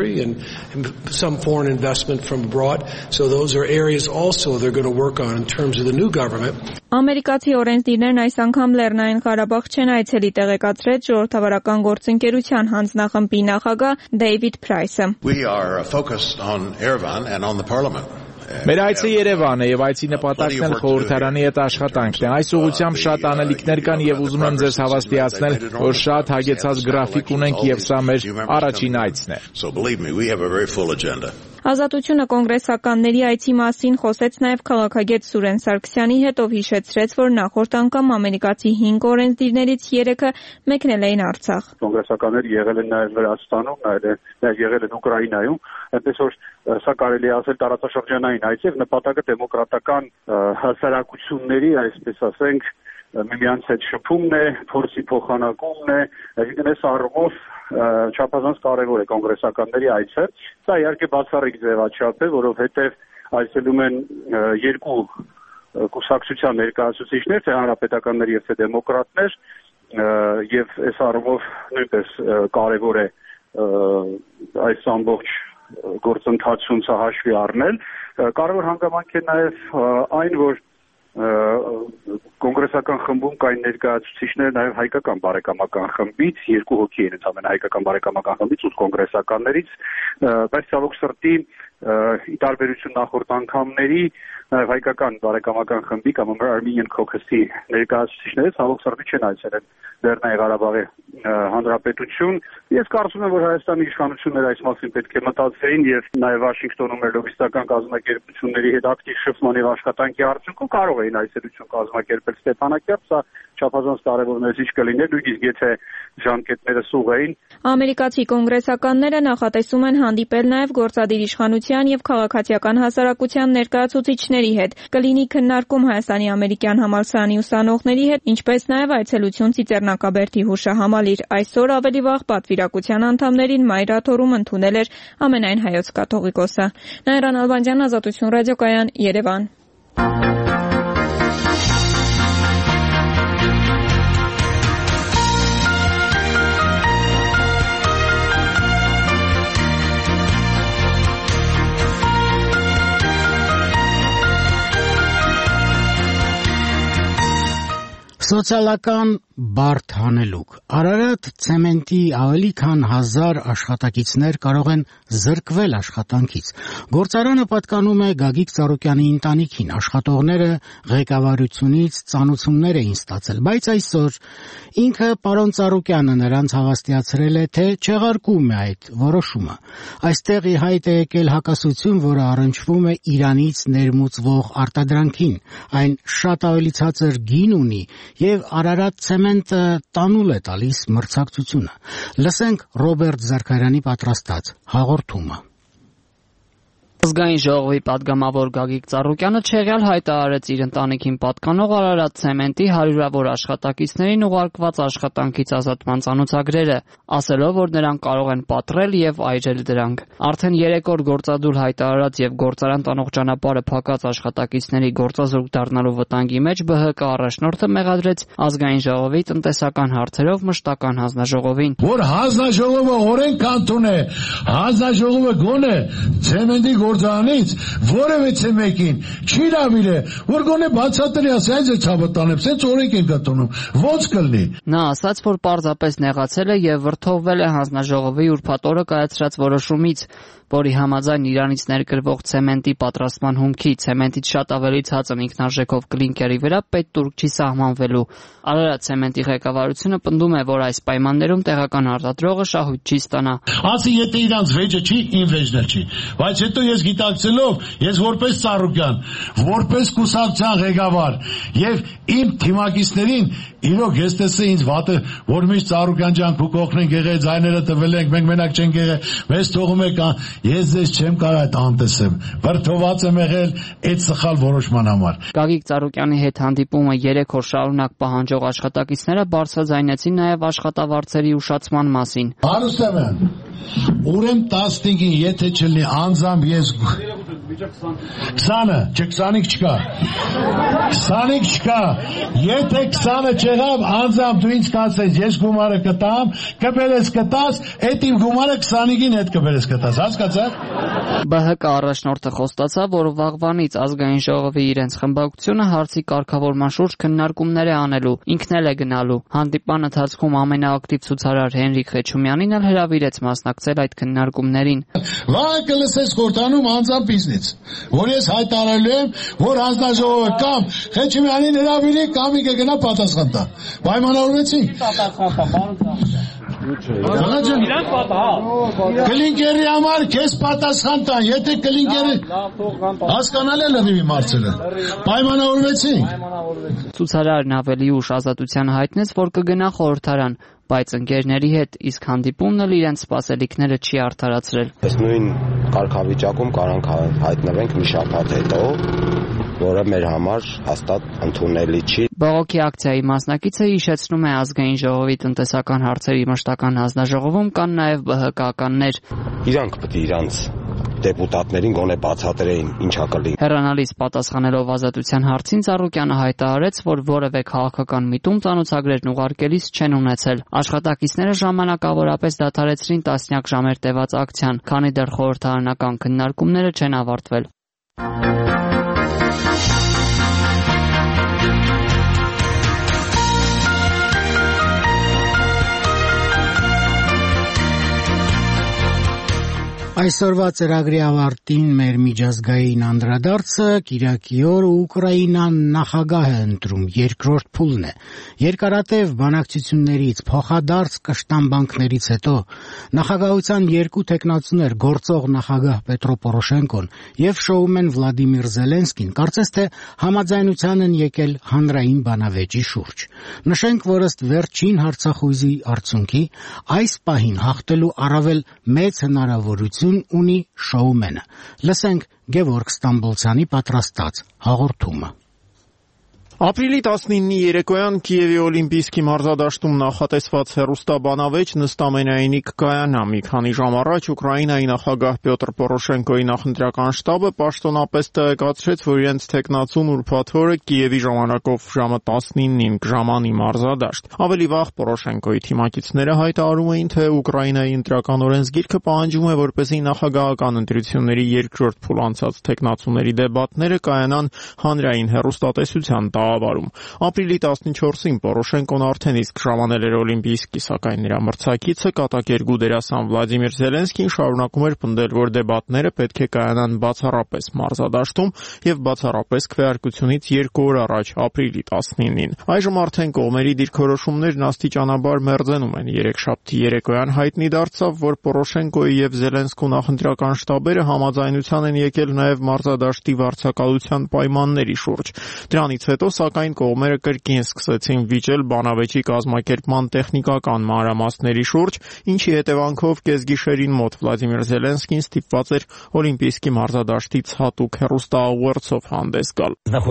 some foreign investment from abroad. So those are areas also they're going to work on in terms of the new government. Ամերիկացի օրենսդիրներն այս անգամ Լեռնային Ղարաբաղ չեն այցելի, տեղեկացրեց ժողովրդավարական գործընկերության հանձնախմբի նախագահ Դեյվիդ Փրայսը. We are focused on Yerevan and on the parliament. Մեր այցը Երևան է եւ այցի նպատակն էլ խորհրդարանի հետ աշխատանքն է։ Այս ուղղությամբ շատ անելիքներ կան եւ ուզում եմ ձեզ հավաստիացնել, որ շատ հագեցած գրաֆիկ ունենք եւ սա մեր առաջին այցն է։ So believe me, we have a very full agenda. Ազատությունը կոնգրեսականների այցի մասին խոսեց նաև քաղաքագետ Սուրեն Սարգսյանի հետ, ով հիշեցրեց, որ նախորդ անգամ ամերիկացի հինգ օրենսդիրներից երեքը մեկնել էին Արցախ։ Կոնգրեսականները եղել են նաև Վրաստանում, նաև եղել են Ուկրաինայում, այնպես որ սա կարելի է ասել տարածաշրջանային այց եւ նպատակը դեմոկրատական հասարակությունների, այսպես ասենք, միմյանց հետ շփումն է, փորձի փոխանակումն է, այսինքն այս առումով չափազանց կարևոր է կոնգրեսականների այցը։ Սա իհարկե բացառիկ ձևաչափ է, որովհետև այցելում են երկու կուսակցության ներկայացուցիչներ, թե հանրապետականներ եւ թե դեմոկրատներ, եւ այս առումով նույնպես կարևոր է այս ամբողջ գործընթացում սա հաշվի առնել։ Կարևոր հանգամանք է նաեւ այն, որ կոնգրեսական խմբում կային ներկայացուցիչներ նաև հայկական բարեկամական խմբից, երկու հոգի են ընդհանրապես հայկական բարեկամական խմբից ու կոնգրեսականներից, բայց ցավոք սրտի ի տարբերություն նախորդ անգամների նաև հայկական բարեկամական խմբի կամ Armenian Caucus-ի ներկայացուցիչները ցավոք սրտի չեն այցելել Լեռնային Ղարաբաղի հանրապետություն։ Ես կարծում եմ, որ Հայաստանի իշխանությունները այս մասին պետք է մտածեին եւ նաև Վաշինգտոնում մեր լոբիստական կազմակերպությունների հետ ակտիվ շփման եւ աշխատանքի արդյունքում կարող էին այցելություն կազմակերպել Ստեփանակերտ, սա չափազանց կարևոր մեսիջ կլիներ, նույնիսկ եթե ժամկետները սուղ էին։ Ամերիկացի կոնգրեսականները նախատեսում են հանդիպել նաև գործադիր իշխանության եւ քաղաքացիական հասարակության ներկայացուցիչների հետ։ Կլինի քննարկում Հայաստանի ամերիկյան համալսարանի ուսանողների հետ, ինչպես նաև այցելություն Ծիծեռնակաբերդի հուշահամալիր։ Այսօր ավելի վաղ պատվիրակության անդամներին մայրաթորում ընդունել էր ամենայն հայոց կաթողիկոսը։ Նաիրան Ալբանդյան, Ազատություն ռադիոկայան, Երևան։ Սոցիալական բարդ հանելուկ։ Արարատ ցեմենտի ավելի քան հազար աշխատակիցներ կարող են զրկվել աշխատանքից։ Գործարանը պատկանում է Գագիկ Ծառուկյանի ընտանիքին։ Աշխատողները ղեկավարությունից ծանուցումներ էին ստացել, բայց այսօր ինքը պարոն Ծառուկյանը նրանց հավաստիացրել է, թե չեղարկում է այդ որոշումը։ Այստեղ ի հայտ է եկել հակասություն, որը առնչվում է Իրանից ներմուծվող արտադրանքին։ Այն շատ ավելի ցածր գին ունի եւ Արարատ ցեմենտը տանուլ է տալիս մրցակցությունը։ Լսենք Ռոբերտ Զարքարյանի պատրաստած հաղորդումը։ Ազգային ժողովի պատգամավոր Գագիկ Ծառուկյանը չեղյալ հայտարարեց իր ընտանիքին պատկանող Արարատ ցեմենտի հարյուրավոր աշխատակիցներին ուղարկված աշխատանքից ազատման ծանոթագրերը, ասելով, որ նրանք կարող են պատռել եւ այրել դրանք։ Արդեն երեք օր գործադուլ հայտարարած եւ գործարան տանող ճանապարհը փակած աշխատակիցների գործազուրկ դառնալու վտանգի մեջ Բ Հ Կ առաջնորդը մեղադրեց Ազգային ժողովի տնտեսական հարցերով մշտական հանձնաժողովին, որ հանձնաժողովը օրենք կանտոն է, հանձնաժողովը գոնե ցեմենտի գործարանից որևէ մեկին չի հրավիրել, որ գոնե բացատրի ասի, այս է ցավը տանեմ, սենց օրենք են կտոնում, ո՞նց կլինի։ Նա ասաց, որ պարզապես նեղացել է եւ վրդովվել է հանձնաժողովի ուրբաթ օրը կայացրած որոշումից, որի համաձայն Իրանից ներկրվող ցեմենտի պատրաստման հումքի ցեմենտից շատ ավելի ցածր ինքնարժեքով կլինկերի վրա պետ-տուրք չի սահմանվելու։ Արարատ ցեմենտի ղեկավարությունը պնդում է, որ այս պայմաններում տեղական արտադրողը շահույթ չի ստանա։ Ասի եթե իրանց վեճը չի, ին վեճն չի, բայց հետո ես գիտակցելով, ես որպես Ծառուկյան, որպես կուսակցության ղեկավար եւ իմ թիմակիցներին իրոք ես տեսա ինձ վատը, որ միշտ Ծառուկյան ջան քու կողքնենք եղել, ձայները տվել ենք, մենք մենակ չենք եղել, մեզ թողում եք, ես ձեզ չեմ կարող այդ անտեսեմ, վրդոված եմ եղել այդ սխալ որոշման համար։ Գագիկ Ծառուկյանի հետ հանդիպումը երեք օր շարունակ պահանջող աշխատակիցները բարձրաձայնեցին նաև աշխատավարձերի ուշացման մասին։ Հարուստ եմ, ուրեմն տասնինգին եթե չլինի անձամբ ես քսանը, չէ քսանինք չկա։ քսանինք չկա։ Եթե քսանը չեղավ, անձամբ դու ինձ կասես, ես գումարը կտամ, կբերես կտաս, այդ իմ գումարը քսանինքին հետ կբերես կտաս, հասկացա՞ք։ Բ Հ Կ առաջնորդը խոստացավ, որ վաղվանից ազգային ժողովի իրենց խմբակցությունը հարցի կարգավորման շուրջ քննարկումներ է անելու, ինքն էլ է գնալու։ Հանդիպման ընթացքում ամենաակտիվ ցուցարար Հենրիկ Խեչումյանին էլ հրավիրեց մասնակցել այդ քննարկումներին։ Վաղը կլսես խորհրդանում անձամբ ինձնից, որ ես հայտարարել եմ, որ հանձնաժողովը կամ Խեչումյանին հրավիրի, կամ ինքը գնա պատասխան տա։ Պայմանավորվեցինք։ Կլինկերի համար քեզ պատասխան տան, եթե կլինկերը հասկանալ է լրիվ մարցելը, պայմանավորվեցինք։ Ցուցարարն ավելի ուշ Ազատությանը հայտնեց, որ կգնա խորհրդարան, բայց ընկերների հետ, իսկ հանդիպումն էլ իրենց սպասելիքները չի արդարացրել։ Այս նույն կարգավիճակում կարանք հայտնվենք մի շաբաթ հետո, որը մեր համար հաստատ ընդունելի չի։ Բողոքի ակցիայի մասնակիցը հիշեցնում է ազգային ժողովի տնտեսական հարցերի մշտական հանձնաժողովում կան նաև Բ Հ Կ-ականներ։ Իրանք պետք է իրանց դեպուտատներին գոնե բացատրեին ինչա կլինի։ Հեռանալից պատասխանելով Ազատության հարցին Ծառուկյանը հայտարարեց, որ որևէ քաղաքական միտում ծանոթագրերն ուղարկելիս չեն ունեցել։ Աշխատակիցները ժամանակավորապես դադարեցրին տասնյակ ժամեր տևած ակցիան, քանի դեռ խորհրդարանական քննարկումները չեն ավարտվել։ Այսօրվա ծրագրի ավարտին մեր միջազգային անդրադարձը Կիրակի օրը Ուկրաինան նախագահ է ընտրում, երկրորդ փուլն է։ Երկարատև բանակցություններից, փոխադարձ կշտամբանքներից հետո նախագահության երկու թեկնածուներ, գործող նախագահ Պետրո Պորոշենկոն եւ շոումեն Վլադիմիր Զելենսկին, կարծես թե համաձայնության են եկել հանրային բանավեճի շուրջ։ Նշենք, որ ըստ վերջին հարցախույզի արդյունքի այս պահին հաղթելու առավել մեծ հնարավորություն ունի շոումենը։ Լսենք Գևորգ Ստամբոլցյանի պատրաստած հաղորդումը։ Ապրիլի տասնինի երեկոյան Կիևի Օլիմպիական մարզադաշտում նախատեսված հեռուստաբանավեճ նստամենայինի կկայանա։ Մի քանի ժամ առաջ Ուկրաինայի նախագահ Պյոտր Պորոշենկոյի նախընտրական շտաբը պաշտոնապես տեղեկացրեց, որ իրենց թեկնածուն ուրբաթ օրը Կիևի ժամանակով ժամը տասնինին կժամանի մարզադաշտ։ Ավելի վաղ Պորոշենկոյի թիմակիցները հայտարարում էին, թե Ուկրաինայի ընտրական օրենսգիրքը պահանջում է, որպեսզի նախագահական ընտրությունների երկրորդ փուլ անցած թեկնածուների դեբատները կայանան հանրային հեռուստատեսության տաղավարում։ Ապրիլի տասնչորսին Պորոշենկոն արդեն իսկ ժամանել էր Օլիմպիական, սակայն նրա մրցակիցը կատակերգու դերասան Վլադիմիր Զելենսկին շարունակում էր պնդել, որ դեբատները պետք է կայանան բացառապես մարզադաշտում եւ բացառապես քվեարկությունից երկու օր առաջ, ապրիլի տասնինին։ Այժմ արդեն կողմերի դիրքորոշումներն աստիճանաբար մերձենում են։ Երեքշաբթի երեկոյան հայտնի դարձավ, որ Պորոշենկոյի եւ Զելենսկու նախընտրական շտաբերը համաձայնության են եկել նաեւ մարզադաշտի վարձակալության պայմանների շուրջ։ Դրանից հետո սակայն կողմերը կրկին սկսեցին վիճել բանավեճի կազմակերպման տեխնիկական մանրամասների շուրջ, ինչի հետևանքով կեսգիշերին մոտ Վլադիմիր Զելենսկին ստիպված էր Օլիմպիական մարզադաշտից հատուկ հեռուստաուղերձով հանդես գալ։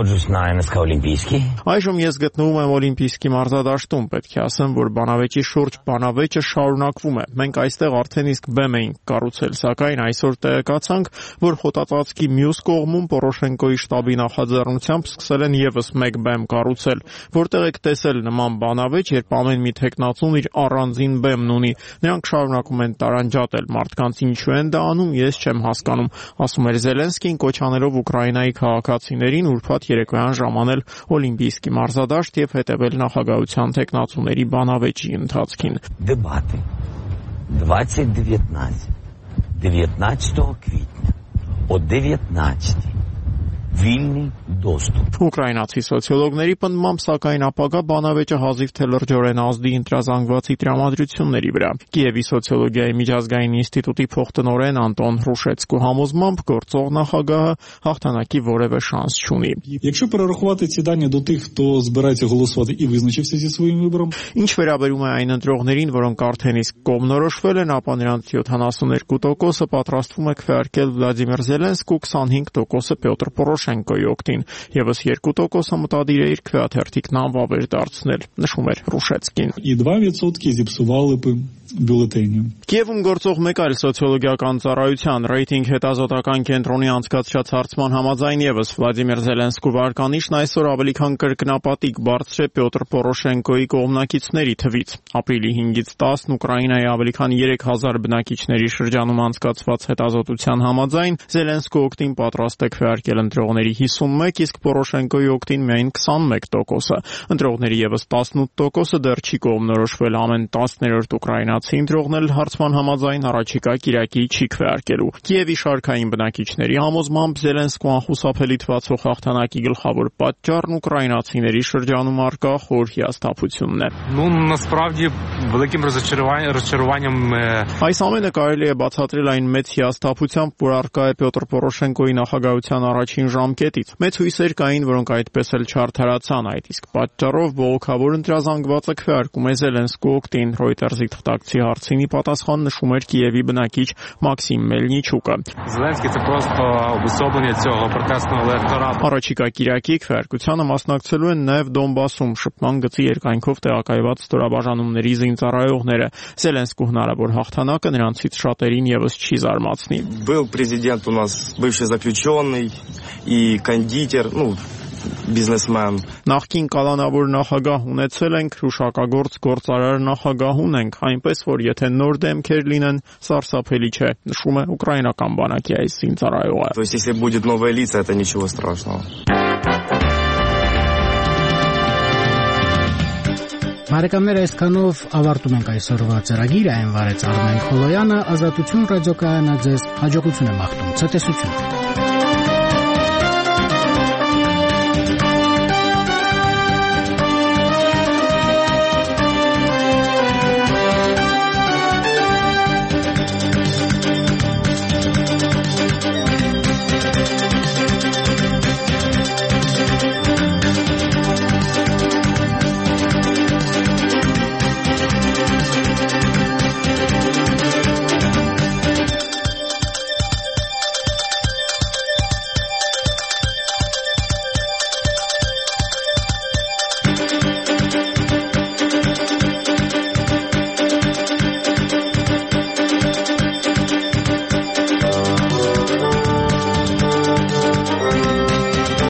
Այժմ ես գտնվում եմ Օլիմպիական մարզադաշտում, պետք է ասեմ, որ բանավեճի շուրջ բանավեճը շարունակվում է։ Մենք այստեղ արդեն իսկ բեմ էինք կառուցել, սակայն այսօր տեղեկացանք, որ խոտածածկի մյուս կողմում Պորոշենկոյի շտաբի նախաձեռնությամբ սկսել են եւս մեկ բեմ կառուցել, որտեղ եք տեսել նման բանավեճ, երբ ամեն մի թեկնածուն իր առանձին բեմն ունի։ Նրանք շարունակում են տարանջատել մարդկանց, ինչու են դա անում, ես չեմ հասկանում, ասում էր Զելենսկին, կոչ անելով Ուկրաինայի քաղաքացիներին ուրբաթ երեկոյան ժամանել Օլիմպիական մարզադաշտ եւ հետեւել նախագահության թեկնածուների բանավեճի ընթացքին։ Դեբаты двадцать девятнадцать девятнадцатого квітня о девятнадцатой Վիլնի դոստուպ։ Ուկրաինացի սոցիոլոգների պնդմամբ, սակայն ապագա բանավեճը հազիվ թե լրջորեն ազդի ընտրազանգվածի տրամադրությունների վրա։ Կիևի սոցիոլոգիայի միջազգային ինստիտուտի փոխտնօրեն Անտոն Հրուշեցկու համոզմամբ գործող նախագահը հաղթանակի որևէ շանս չունի։ Якщо перерахувати ці дані до тих, хто збирається голосувати і визначився зі своїм вибором. Ինչ վերաբերում է այն ընտրողներին, որոնք արդեն իսկ կողմնորոշվել են, ապա նրանց յոթանասուներկու տոկոսը պատրաստվում է քվեարկել Վլադիմիր Զելենսկու, քսանհինգ տոկոսը Պյոտր Պորոշենկոյի օգտին, եւս երկու տոկոսը մտադիր է իր քվեաթերթիկն անվավեր դարձնել, նշում էր Ռուշեցկին։ И два процента зіпсували б բյուլետենը։ Կիևում գործող մեկ այլ սոցիոլոգիական ծառայության ռեյտինգ հետազոտական կենտրոնի անցկացրած հարցման համաձայն եւս Վլադիմիր Զելենսկու վարկանիշն այսօր ավելի քան կրկնապատիկ բարձր է Պյոտր Պորոշենկոյի կողմնակիցների թվից։ Ապրիլի հինգից տասն Ուկրաինայի ավելի քան երեք հազար բնակիչների շրջանում անցկացված հետազոտության համաձայն Զելենսկու օգտին պատրաստ է քվեարկել ընտրողների հիսունմեկ, իսկ Պորոշենկոյի օգտին միայն քսանմեկ տոկոսը։ Ընտրողների եւս տասնութ տոկոսը դեռ չի կողմնորոշվել ամեն տասներորդ ուկրաինացի ընտրողն հարցման համաձայն առաջիկա կիրակի չի քվեարկելու։ Կիևի շարքային բնակիչների համոզմամբ Զելենսկու անխուսափելի թվացող հաղթանակի գլխավոր պատճառն ուկրաինացիների շրջանում առկա խոր հիասթափությունն է։ Ну, насправді великим розчаруванням Այս ամենը կարելի է բացատրել այն մեծ հիասթափությամբ, որ առկա է Պյոտր Պորոշենկոյի նախագահության առաջին ժամկետից։ Մեծ հույսեր կային, որոնք այդպես էլ չարդարացան, այդ իսկ պատճառով բողոքավոր ընտրազանգվածը քվեարկում է Զելենսկու օգտին։ Reuters-ի թղթակցի հարցինի պատասխան նշում էր Կիևի բնակիչ Մաքսիմ Մելնիչուկը։ Зеленський це просто обособлення цього протестного електорату։ Առաջիկա կիրակի քվեարկությանը մասնակցելու են նաև Դոնբասում շփման գծի երկայնքով տեղակայված ստորաբաժանումների զինծառայողները։ Զելենսկու հնարավոր հաղթանակը նրանցից շատերին եւս չի զարմացնի։ Был президент у нас бывший заключенный и кондитер, ну բիզնեսմեն։ Նախկին կալանավոր նախագահ ունեցել ենք, հուշակագործ գործարար նախագահ ունենք, այնպես որ եթե նոր դեմքեր լինեն, սարսափելի չէ, նշում է ուկրաինական բանակի այս զինծառայողը։ То есть если будет новые лица, это ничего страшного։ Բարեկամներ, այսքանով ավարտում ենք այսօրվա ծրագիրը, այն վարեց Արմեն Խոլոյանը, Ազատություն ռադիոկայանը ձեզ հաջողություն է մաղթում, ցտեսություն։